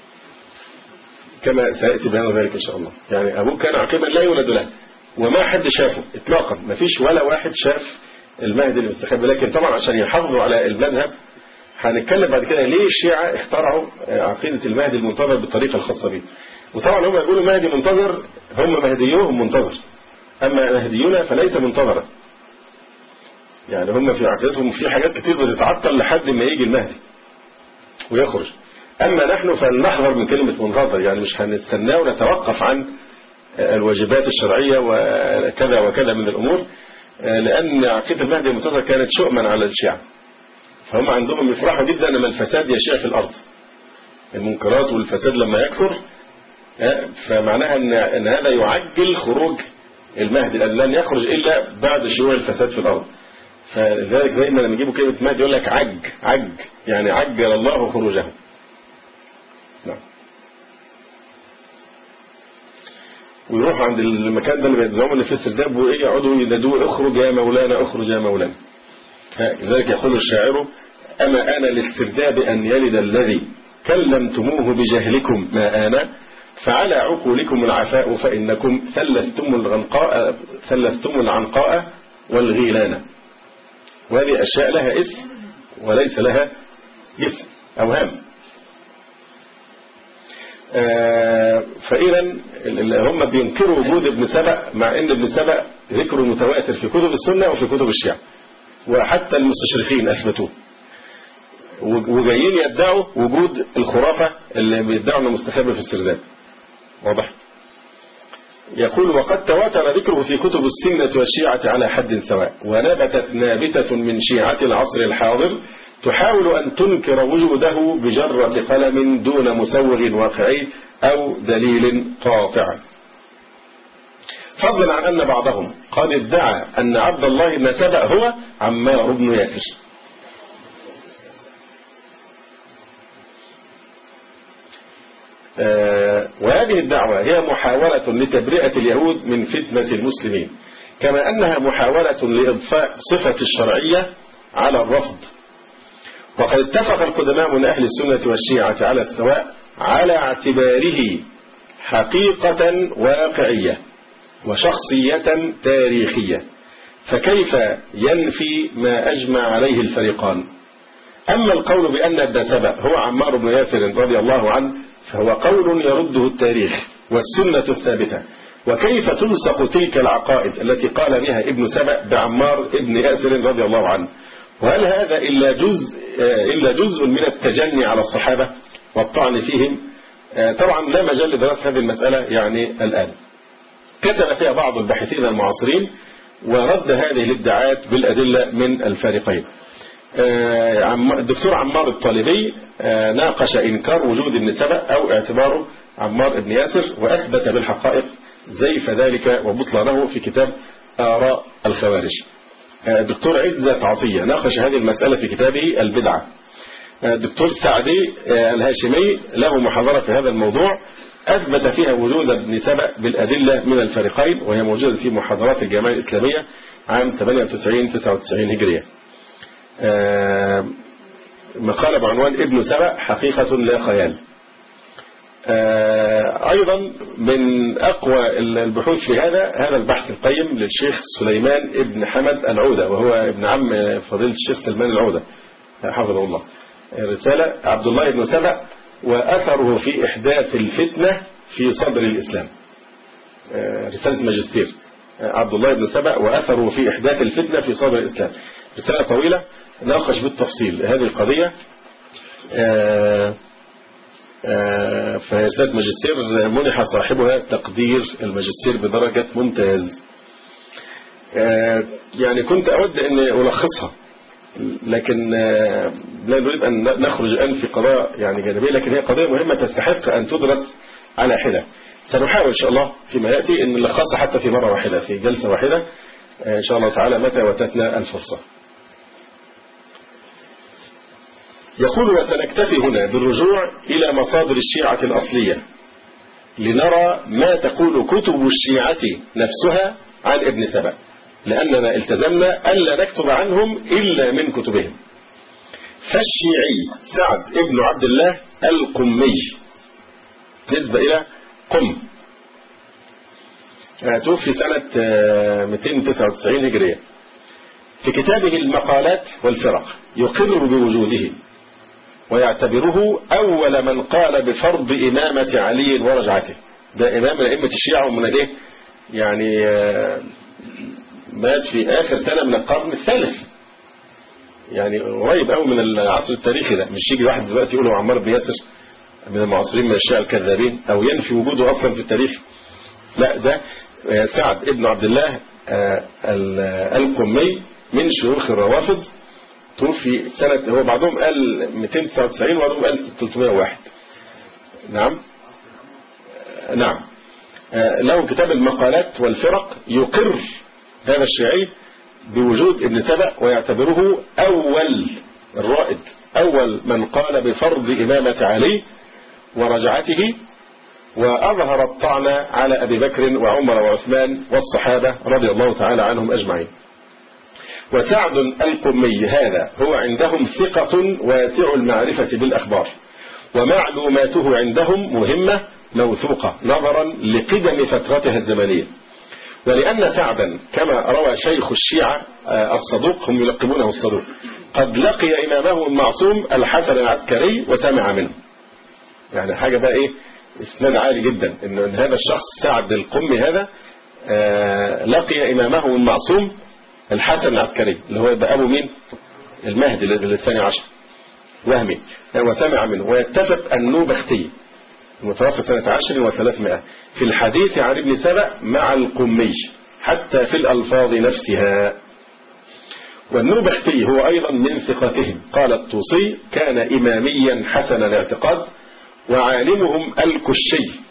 كما سيأتي بيان ذلك إن شاء الله. يعني أبوه كان عقيما لا يولد له وما حد شافه إطلاقا، ما فيش ولا واحد شاف المهدي المستخبي. لكن طبعا عشان يحافظوا على المذهب هنتكلم بعد كده ليه الشيعة اخترعوا عقيدة المهدي المنتظر بالطريقة الخاصة به. وطبعا هم يقولوا مهدي منتظر، هم مهديوهم منتظر، أما مهديون فليس منتظرا. يعني هم في عقيدتهم في حاجات كتير بتتعطل لحد ما يجي المهدي ويخرج. أما نحن فلنحذر من كلمة منتظر، يعني مش هنستناه ونتوقف عن الواجبات الشرعية وكذا وكذا من الأمور، لأن عقيدة المهدي المنتظر كانت شؤما على الشيعة، فهم عندهم يفرحوا جدا لما الفساد يشيع في الأرض، المنكرات والفساد لما يكثر، فمعناها أن هذا يعجل خروج المهدي، لأن لن يخرج إلا بعد شيوع الفساد في الأرض. فلذلك دائما لما يجيبوا كلمة مهدي يقول لك عج عج يعني عجل الله خروجه. نعم. ويروحوا عند المكان ده اللي بيتزعموا اللي في السرداب وإيه يقعدوا ينادوه اخرج يا مولانا اخرج يا مولانا. لذلك يقول الشاعر أما أنا للسرداب أن يلد الذي كلمتموه بجهلكم ما أنا، فعلى عقولكم العفاء فإنكم ثلثتم الغنقاء ثلثتم العنقاء والغيلان. وهذه أشياء لها اسم وليس لها اسم، أوهام. آه فإذا هم بينكروا وجود ابن سبأ، مع أن ابن سبأ ذكره متواتر في كتب السنة وفي كتب الشيعة، وحتى المستشرقين أثبتوه، وجايين يدعوا وجود الخرافة اللي بيدعوا انه مستخبي في السرداب. واضح؟ يقول وقد تواتر ذكره في كتب السنة والشيعة على حد سواء، ونبتت نابتة من شيعة العصر الحاضر تحاول أن تنكر وجوده بجرة قلم دون مسوغ واقعي أو دليل قاطع، فضلا عن أن بعضهم قد ادعى أن عبد الله بن سبأ هو عمار بن ياسر. آه وهذه الدعوة هي محاولة لتبرئة اليهود من فتنة المسلمين، كما أنها محاولة لإضفاء صفة الشرعية على الرفض. وقد اتفق القدماء من أهل السنة والشيعة على السواء على اعتباره حقيقة واقعية وشخصية تاريخية، فكيف ينفي ما أجمع عليه الفريقان؟ أما القول بأن ابن سبأ هو عمار بن ياسر رضي الله عنه فهو قول يرده التاريخ والسنة الثابتة. وكيف تلصق تلك العقائد التي قال بها ابن سبأ بعمار ابن ياسر رضي الله عنه؟ وهل هذا إلا جزء, إلا جزء من التجني على الصحابة والطعن فيهم؟ طبعا لا مجال لدراسة هذه المسألة يعني الآن. كتب فيها بعض الباحثين المعاصرين ورد هذه الادعاءات بالأدلة من الفارقين. الدكتور عمار الطالبي ناقش إنكار وجود ابن سبأ أو اعتباره عمار ابن ياسر وأثبت بالحقائق زيف ذلك وبطلانه في كتاب آراء الخوارج. الدكتور عزت عطية ناقش هذه المسألة في كتابه البدعة. الدكتور سعدي الهاشمي له محاضرة في هذا الموضوع أثبت فيها وجود ابن سبأ بالأدلة من الفريقين، وهي موجودة في محاضرات الجمعية الإسلامية عام ثمانية وتسعين تسعة وتسعين هجرية. مقالة بعنوان ابن سبأ حقيقة لا خيال. أيضا من أقوى البحوث في هذا هذا البحث القيم للشيخ سليمان ابن حمد العودة، وهو ابن عم فضيلة الشيخ سلمان العودة حفظه الله. رسالة عبد الله بن سبأ وأثره في إحداث الفتنة في صدر الإسلام، رسالة ماجستير عبد الله بن سبأ وأثره في إحداث الفتنة في صدر الإسلام. رسالة طويلة ناقش بالتفصيل هذه القضية. فهي رسالة ماجستير منح صاحبها تقدير الماجستير بدرجة ممتاز. يعني كنت أود أن ألخصها، لكن لا نريد أن نخرج الآن في قضايا يعني جانبية، لكن هي قضية مهمة تستحق أن تدرس على حدة. سنحاول إن شاء الله فيما يأتي أن نلخصها حتى في مرة واحدة في جلسة واحدة إن شاء الله تعالى متى وتتنا الفرصة. يقول: وسنكتفي هنا بالرجوع إلى مصادر الشيعة الأصلية لنرى ما تقول كتب الشيعة نفسها عن ابن سبأ، لأننا التزمنا ألا نكتب عنهم إلا من كتبهم. فالشيعي سعد ابن عبد الله القمي نسبة إلى قم، توفي سنة مئتين وتسعة وتسعين هجرية، في كتابه المقالات والفرق يقر بوجوده ويعتبره أول من قال بفرض إمامة علي ورجعته. ده إمام من أئمة الشيعة ومن إيه يعني مات في آخر سنة من القرن الثالث، يعني قريب قوي من العصر التاريخي ده. مش يجي واحد دلوقتي يقول هو عمار بن ياسر من المعاصرين من الشيعة الكذابين أو ينفي وجوده أصلا في التاريخ. لا، ده سعد ابن عبد الله القمي من شيوخ الروافض، توفي سنة، هو بعضهم قال مئتين وتسعة وتسعين وبعضهم قال ثلاثمئة وواحد. نعم نعم له كتاب المقالات والفرق يقر هذا الشيعي بوجود ابن سبأ ويعتبره أول الرائد، أول من قال بفرض إمامة علي ورجعته، وأظهر الطعن على أبي بكر وعمر وعثمان والصحابة رضي الله تعالى عنهم أجمعين. وسعد القمي هذا هو عندهم ثقة واسع المعرفة بالأخبار، ومعلوماته عندهم مهمة موثوقة نظرا لقدم فترتها الزمنية. ولأن سعدا كما روى شيخ الشيعة الصدوق، هم يلقبونه الصدوق، قد لقي إمامه المعصوم الحسن العسكري وسمع منه. يعني حاجة بقى إيه، اسناد عالي جدا إن هذا الشخص سعد القمي هذا لقي إمامه المعصوم الحسن العسكري اللي هو يبقى أبو مين؟ المهدي الثاني عشر وهمي، وسمع منه. ويتفق النوبختي المتوفى سنة عشر وثلاثمائة في الحديث عن ابن سبأ مع القمي حتى في الألفاظ نفسها. والنوبختي هو أيضا من ثقتهم. قال الطوسي: كان إماميا حسن الاعتقاد وعالمهم الكشي.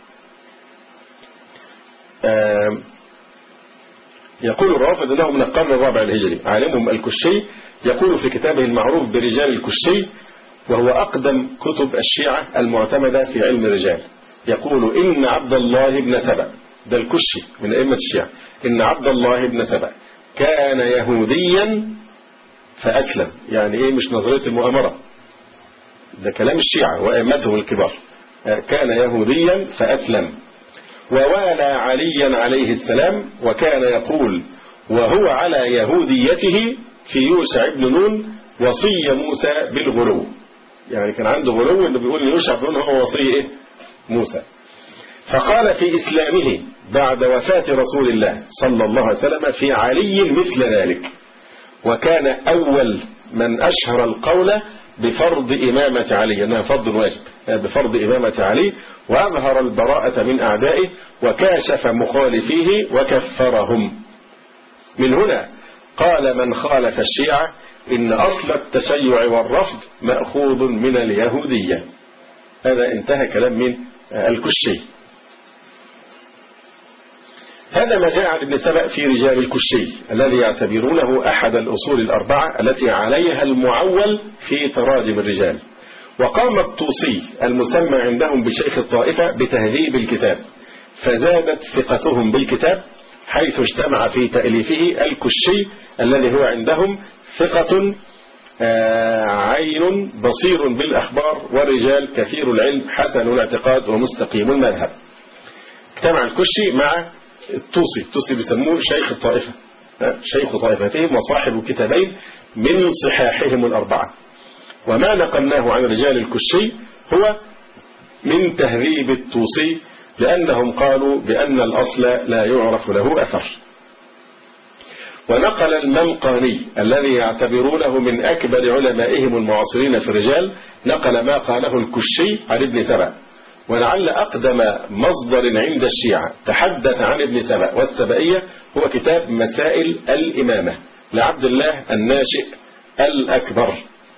يقول الرافض انه من القرن الرابع الهجري. عالمهم الكشي يقول في كتابه المعروف برجال الكشي، وهو أقدم كتب الشيعة المعتمدة في علم الرجال، يقول: إن عبد الله بن سبأ، ده الكشي من أئمة الشيعة، إن عبد الله بن سبأ كان يهوديا فأسلم. يعني إيه؟ مش نظرية المؤامرة، ده كلام الشيعة وأئمتهم الكبار. كان يهوديا فأسلم، ووالى عليا عليه السلام، وكان يقول وهو على يهوديته في يوشع بن نون: وصي موسى بالغلو، يعني كان عنده غلو انه بيقول يوشع بن نون هو وصي ايه موسى. فقال في إسلامه بعد وفاة رسول الله صلى الله عليه وسلم في علي مثل ذلك، وكان أول من أشهر القول بفرض إمامة علي، أنها فرض واجب، بفرض إمامة علي، وأظهر البراءة من أعدائه وكاشف مخالفيه وكفرهم. من هنا قال من خالف الشيعة إن أصل التشيع والرفض مأخوذ من اليهودية. هذا انتهى كلام من الكشي. هذا ما جاء عن ابن سبأ في رجال الكشي الذي يعتبرونه أحد الأصول الأربعة التي عليها المعول في تراجم الرجال. وقام الطوسي المسمى عندهم بشيخ الطائفة بتهذيب الكتاب، فزادت ثقتهم بالكتاب حيث اجتمع في تأليفه الكشي الذي هو عندهم ثقة عين بصير بالأخبار والرجال كثير العلم حسن الاعتقاد ومستقيم المذهب. اجتمع الكشي مع الطوسي، الطوسي بيسموه شيخ الطائفة، شيخ طائفتهم وصاحب كتابين من صحاحهم الأربعة. وما نقلناه عن رجال الكشي هو من تهذيب الطوسي، لأنهم قالوا بأن الأصل لا يعرف له أثر. ونقل المنقاني الذي يعتبرونه من أكبر علمائهم المعاصرين في الرجال، نقل ما قاله الكشي عن ابن سبأ. ولعل أقدم مصدر عند الشيعة تحدث عن ابن سبأ والسبائية هو كتاب مسائل الإمامة لعبد الله الناشئ الأكبر.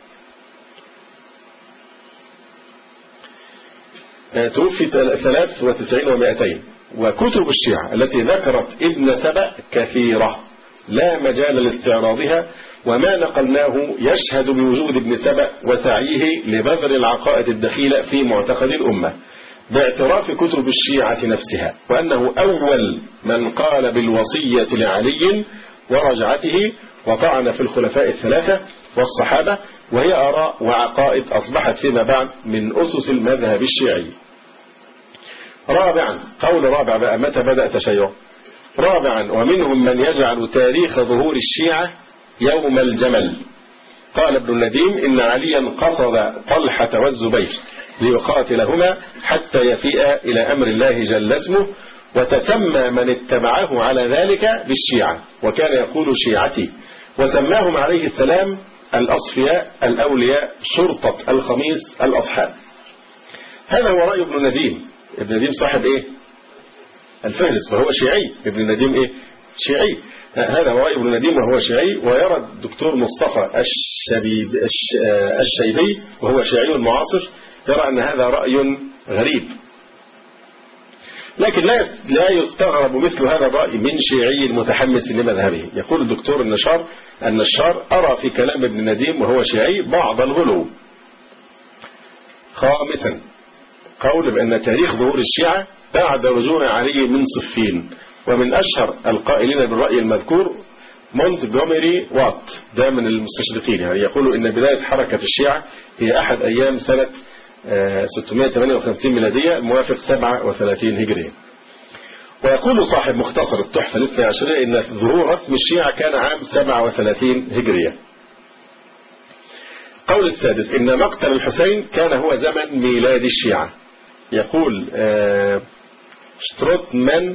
توفي ثلاث وتسعين ومائتين. وكتب الشيعة التي ذكرت ابن سبأ كثيرة لا مجال لاستعراضها، وما نقلناه يشهد بوجود ابن سبأ وسعيه لبذر العقائد الدخيلة في معتقد الأمة باعتراف كتب الشيعة نفسها، وأنه أول من قال بالوصية لعلي ورجعته وطعن في الخلفاء الثلاثة والصحابة، وهي آراء وعقائد أصبحت فيما بعد من أسس المذهب الشيعي. رابعا، قول رابع بقى، متى بدأ تشيع؟ رابعا، ومنهم من يجعل تاريخ ظهور الشيعة يوم الجمل. قال ابن النديم إن عليا قصد طلحة والزبير ليقاتلهما حتى يفيء إلى أمر الله جل اسمه، وتسمى من اتبعه على ذلك بالشيعة، وكان يقول شيعتي، وسماهم عليه السلام الأصفياء الأولياء شرطة الخميس الأصحاب. هذا هو رأي ابن النديم. ابن النديم صاحب إيه؟ الفهرس، وهو شيعي. ابن النديم إيه؟ شيعي. هذا هو رأي ابن النديم وهو شيعي. ويرى الدكتور مصطفى الشيبي وهو شيعي معاصر يرى أن هذا رأي غريب، لكن لا لا يستغرب مثل هذا الرأي من شيعي متحمس لمذهبه. يقول الدكتور النشار النشار أرى في كلام ابن النديم وهو شيعي بعض الغلو. خامسا، قول بأن تاريخ ظهور الشيعة بعد رجوع علي من صفين. ومن أشهر القائلين بالرأي المذكور مونتجوميري وات، ده من المستشرقين، يعني يقول إن بداية حركة الشيعة هي أحد أيام سنة ستمائة وثمانية وخمسين ميلادية موافق سبعة وثلاثين هجرية. ويقول صاحب مختصر التحفة الاثنى عشرية إن ظهور رسم الشيعة كان عام سبعة وثلاثين هجرية. قول السادس، إن مقتل الحسين كان هو زمن ميلاد الشيعة. يقول شتروتمان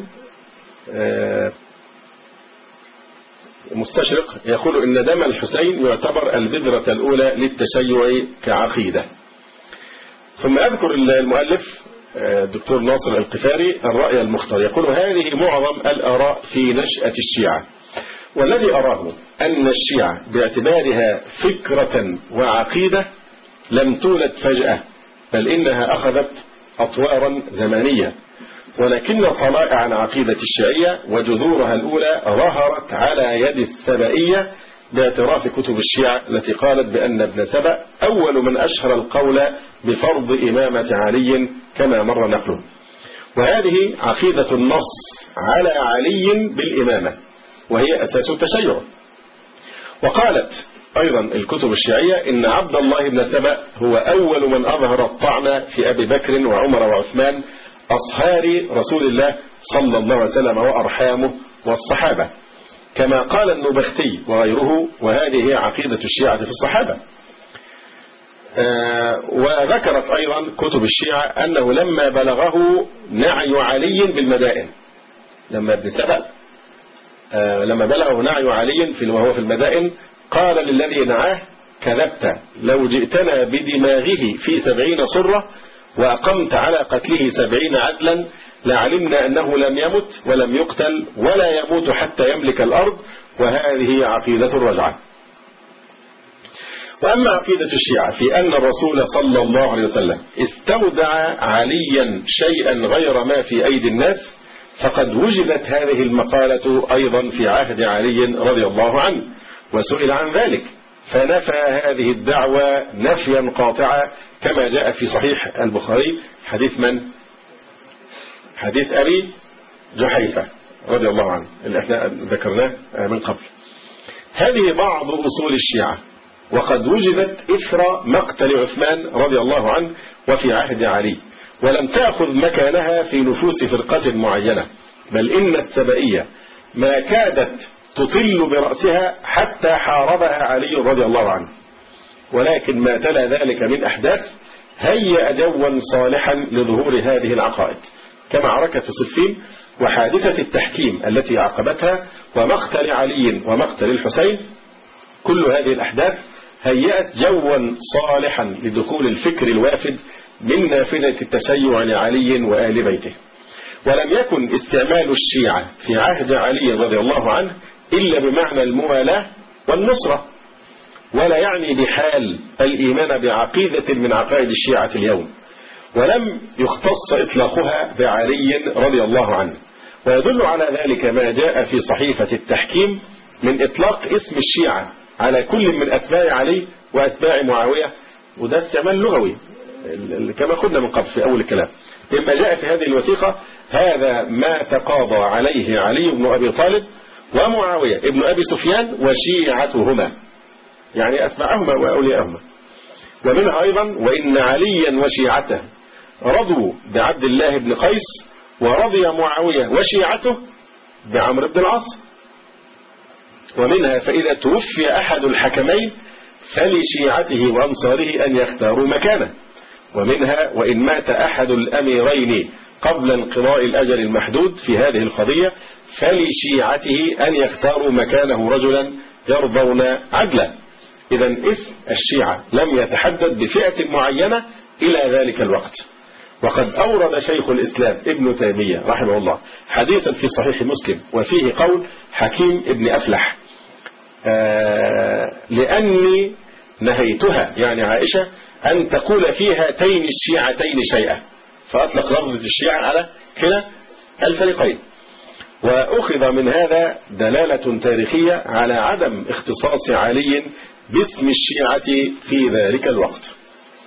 مستشرق يقول إن دم الحسين يعتبر البذرة الأولى للتشيع كعقيدة. ثم أذكر المؤلف الدكتور ناصر القفاري الرأي المختار، يقول هذه معظم الآراء في نشأة الشيعة، والذي أراه أن الشيعة باعتبارها فكرة وعقيدة لم تولد فجأة، بل إنها أخذت أطوارا زمنية، ولكن طلائع العقيدة الشيعية وجذورها الأولى ظهرت على يد السبائية باعتراف كتب الشيعة التي قالت بأن ابن سبأ أول من أشهر القول بفرض إمامة علي كما مر نقله. وهذه عقيدة النص على علي بالإمامة، وهي أساس التشيع. وقالت أيضا الكتب الشيعية إن عبد الله بن سبأ هو أول من أظهر الطعن في أبي بكر وعمر وعثمان أصهار رسول الله صلى الله عليه وسلم وأرحامه والصحابة. كما قال النبختي وغيره، وهذه هي عقيدة الشيعة في الصحابة. آه وذكرت أيضا كتب الشيعة أنه لما بلغه نعي علي بالمدائن، لما ابن سبأ آه لما بلغه نعي علي في وهو في المدائن قال للذي نعاه: كذبت، لو جئتنا بدماغه في سبعين صرة وأقمت على قتله سبعين عدلا لعلمنا أنه لم يمت ولم يقتل ولا يموت حتى يملك الأرض، وهذه عقيدة الرجعة. وأما عقيدة الشيعة في أن الرسول صلى الله عليه وسلم استودع عليا شيئا غير ما في أيدي الناس، فقد وجدت هذه المقالة أيضا في عهد علي رضي الله عنه، وسئل عن ذلك فنفى هذه الدعوة نفيا قاطعا، كما جاء في صحيح البخاري حديث من؟ حديث أبي جحيفة رضي الله عنه اللي احنا ذكرناه من قبل. هذه بعض أصول الشيعة، وقد وجدت إثر مقتل عثمان رضي الله عنه وفي عهد علي، ولم تأخذ مكانها في نفوس فرقة معينة، بل إن السبائية ما كادت تطل برأسها حتى حاربها علي رضي الله عنه، ولكن ما تلا ذلك من أحداث هيأ جوا صالحا لظهور هذه العقائد، كمعركة صفين وحادثة التحكيم التي عقبتها ومقتل علي ومقتل الحسين. كل هذه الأحداث هيأت جوا صالحا لدخول الفكر الوافد من نافذة التشيع لعلي وآل بيته. ولم يكن استعمال الشيعة في عهد علي رضي الله عنه إلا بمعنى الموالاة والنصرة، ولا يعني بحال الإيمان بعقيدة من عقائد الشيعة اليوم، ولم يختص إطلاقها بعلي رضي الله عنه. ويدل على ذلك ما جاء في صحيفة التحكيم من إطلاق اسم الشيعة على كل من أتباع علي وأتباع معاوية، وده استعمال لغوي كما قلنا من قبل في أول الكلام. مما جاء في هذه الوثيقة: هذا ما تقاضى عليه علي بن أبي طالب ومعاوية ابن أبي سفيان وشيعتهما، يعني أتباعهما وأولياءهما. ومنها أيضا: وإن عليا وشيعته رضوا بعبد الله بن قيس، ورضي معاوية وشيعته بعمرو بن العاص. ومنها: فإذا توفي أحد الحكمين فلشيعته وأنصاره أن يختاروا مكانه. ومنها: وإن مات أحد الأميرين قبل انقضاء الأجل المحدود في هذه القضية فلشيعته أن يختاروا مكانه رجلا يرضون عدلا. إذا اسم الشيعة لم يتحدد بفئة معينة إلى ذلك الوقت. وقد أورد شيخ الإسلام ابن تيمية رحمه الله حديثا في صحيح مسلم وفيه قول حكيم ابن أفلح: آه لأني نهيتها، يعني عائشة، أن تقول في هاتين الشيعتين شيئا، فأطلق لفظة الشيعة على كلا الفريقين. وأخذ من هذا دلالة تاريخية على عدم اختصاص علي باسم الشيعة في ذلك الوقت.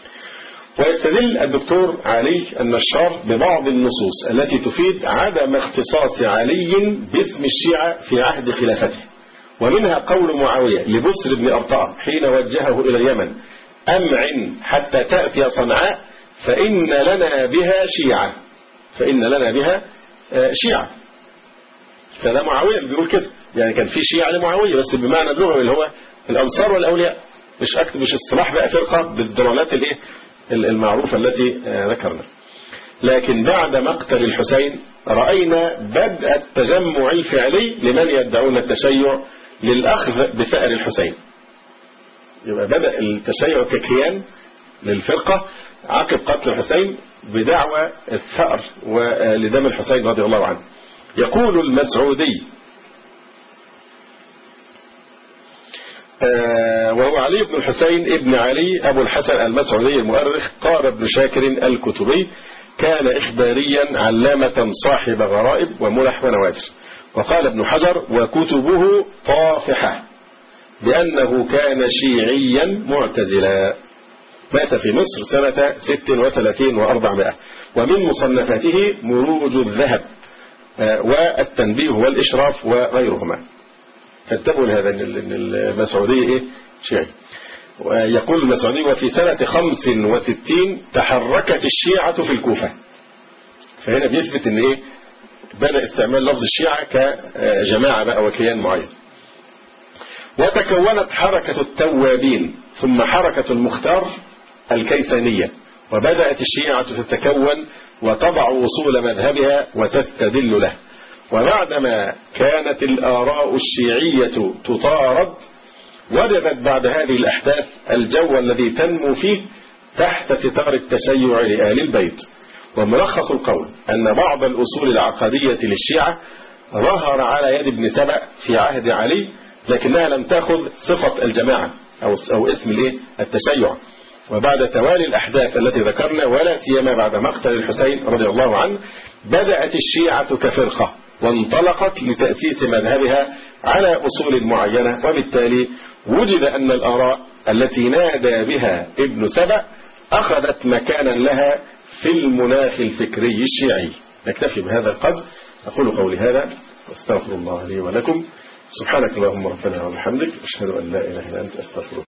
ويستدل الدكتور علي النشار ببعض النصوص التي تفيد عدم اختصاص علي باسم الشيعة في عهد خلافته، ومنها قول معاوية لبسر بن أبطاء حين وجهه إلى اليمن: أمعن حتى تأتي صنعاء فإن لنا بها شيعة، فإن لنا بها شيعة. فده معاوية اللي بيقول كده، يعني كان في شيعة لمعاوية بس بمعنى اللغوي اللي هو الأنصار والأولياء، مش أكتب مش اصطلاح بقى فرقة بالدلالات الايه المعروفة التي ذكرنا. لكن بعد مقتل الحسين رأينا بدء التجمع الفعلي لمن يدعون التشيع للأخذ بثأر الحسين. يبقى بدأ التشيع ككيان للفرقة عقب قتل الحسين بدعوى الثأر ولدم الحسين رضي الله عنه. يقول المسعودي آه وهو علي بن الحسين ابن علي أبو الحسن المسعودي المؤرخ، قال ابن شاكر الكتبي: كان إخباريا علامة صاحب غرائب وملح ونوادر. وقال ابن حجر: وكتبه طافحة، بأنه كان شيعيا معتزلا. مات في مصر سنة ست وثلاثين وأربعمائة. ومن مصنفاته مروج الذهب والتنبيه والإشراف وغيرهما. فانتبهوا لهذا ان المسعودي ايه شيعي. ويقول المسعودي: وفي سنة خمس وستين تحركت الشيعة في الكوفة. فهنا بيثبت ان ايه بدأ استعمال لفظ الشيعة كجماعة بقى وكيان معين. وتكونت حركة التوابين ثم حركة المختار الكيسانية، وبدأت الشيعة تتكون وتضع أصول مذهبها وتستدل له. وبعدما كانت الآراء الشيعية تطارد، وجدت بعد هذه الأحداث الجو الذي تنمو فيه تحت ستار التشيع لآل البيت. وملخص القول أن بعض الأصول العقدية للشيعة ظهر على يد ابن سبأ في عهد علي، لكنها لم تأخذ صفة الجماعة أو أو اسم الايه التشيع. وبعد توالي الأحداث التي ذكرنا، ولا سيما بعد مقتل الحسين رضي الله عنه، بدأت الشيعة كفرقة وانطلقت لتأسيس مذهبها على أصول معينة، وبالتالي وجد أن الآراء التي نادى بها ابن سبأ أخذت مكانا لها في المناخ الفكري الشيعي. نكتفي بهذا القدر. أقول قولي هذا واستغفر الله لي ولكم. سبحانك اللهم ربنا وبحمدك، أشهد أن لا إله إلا أنت، أستغفرك.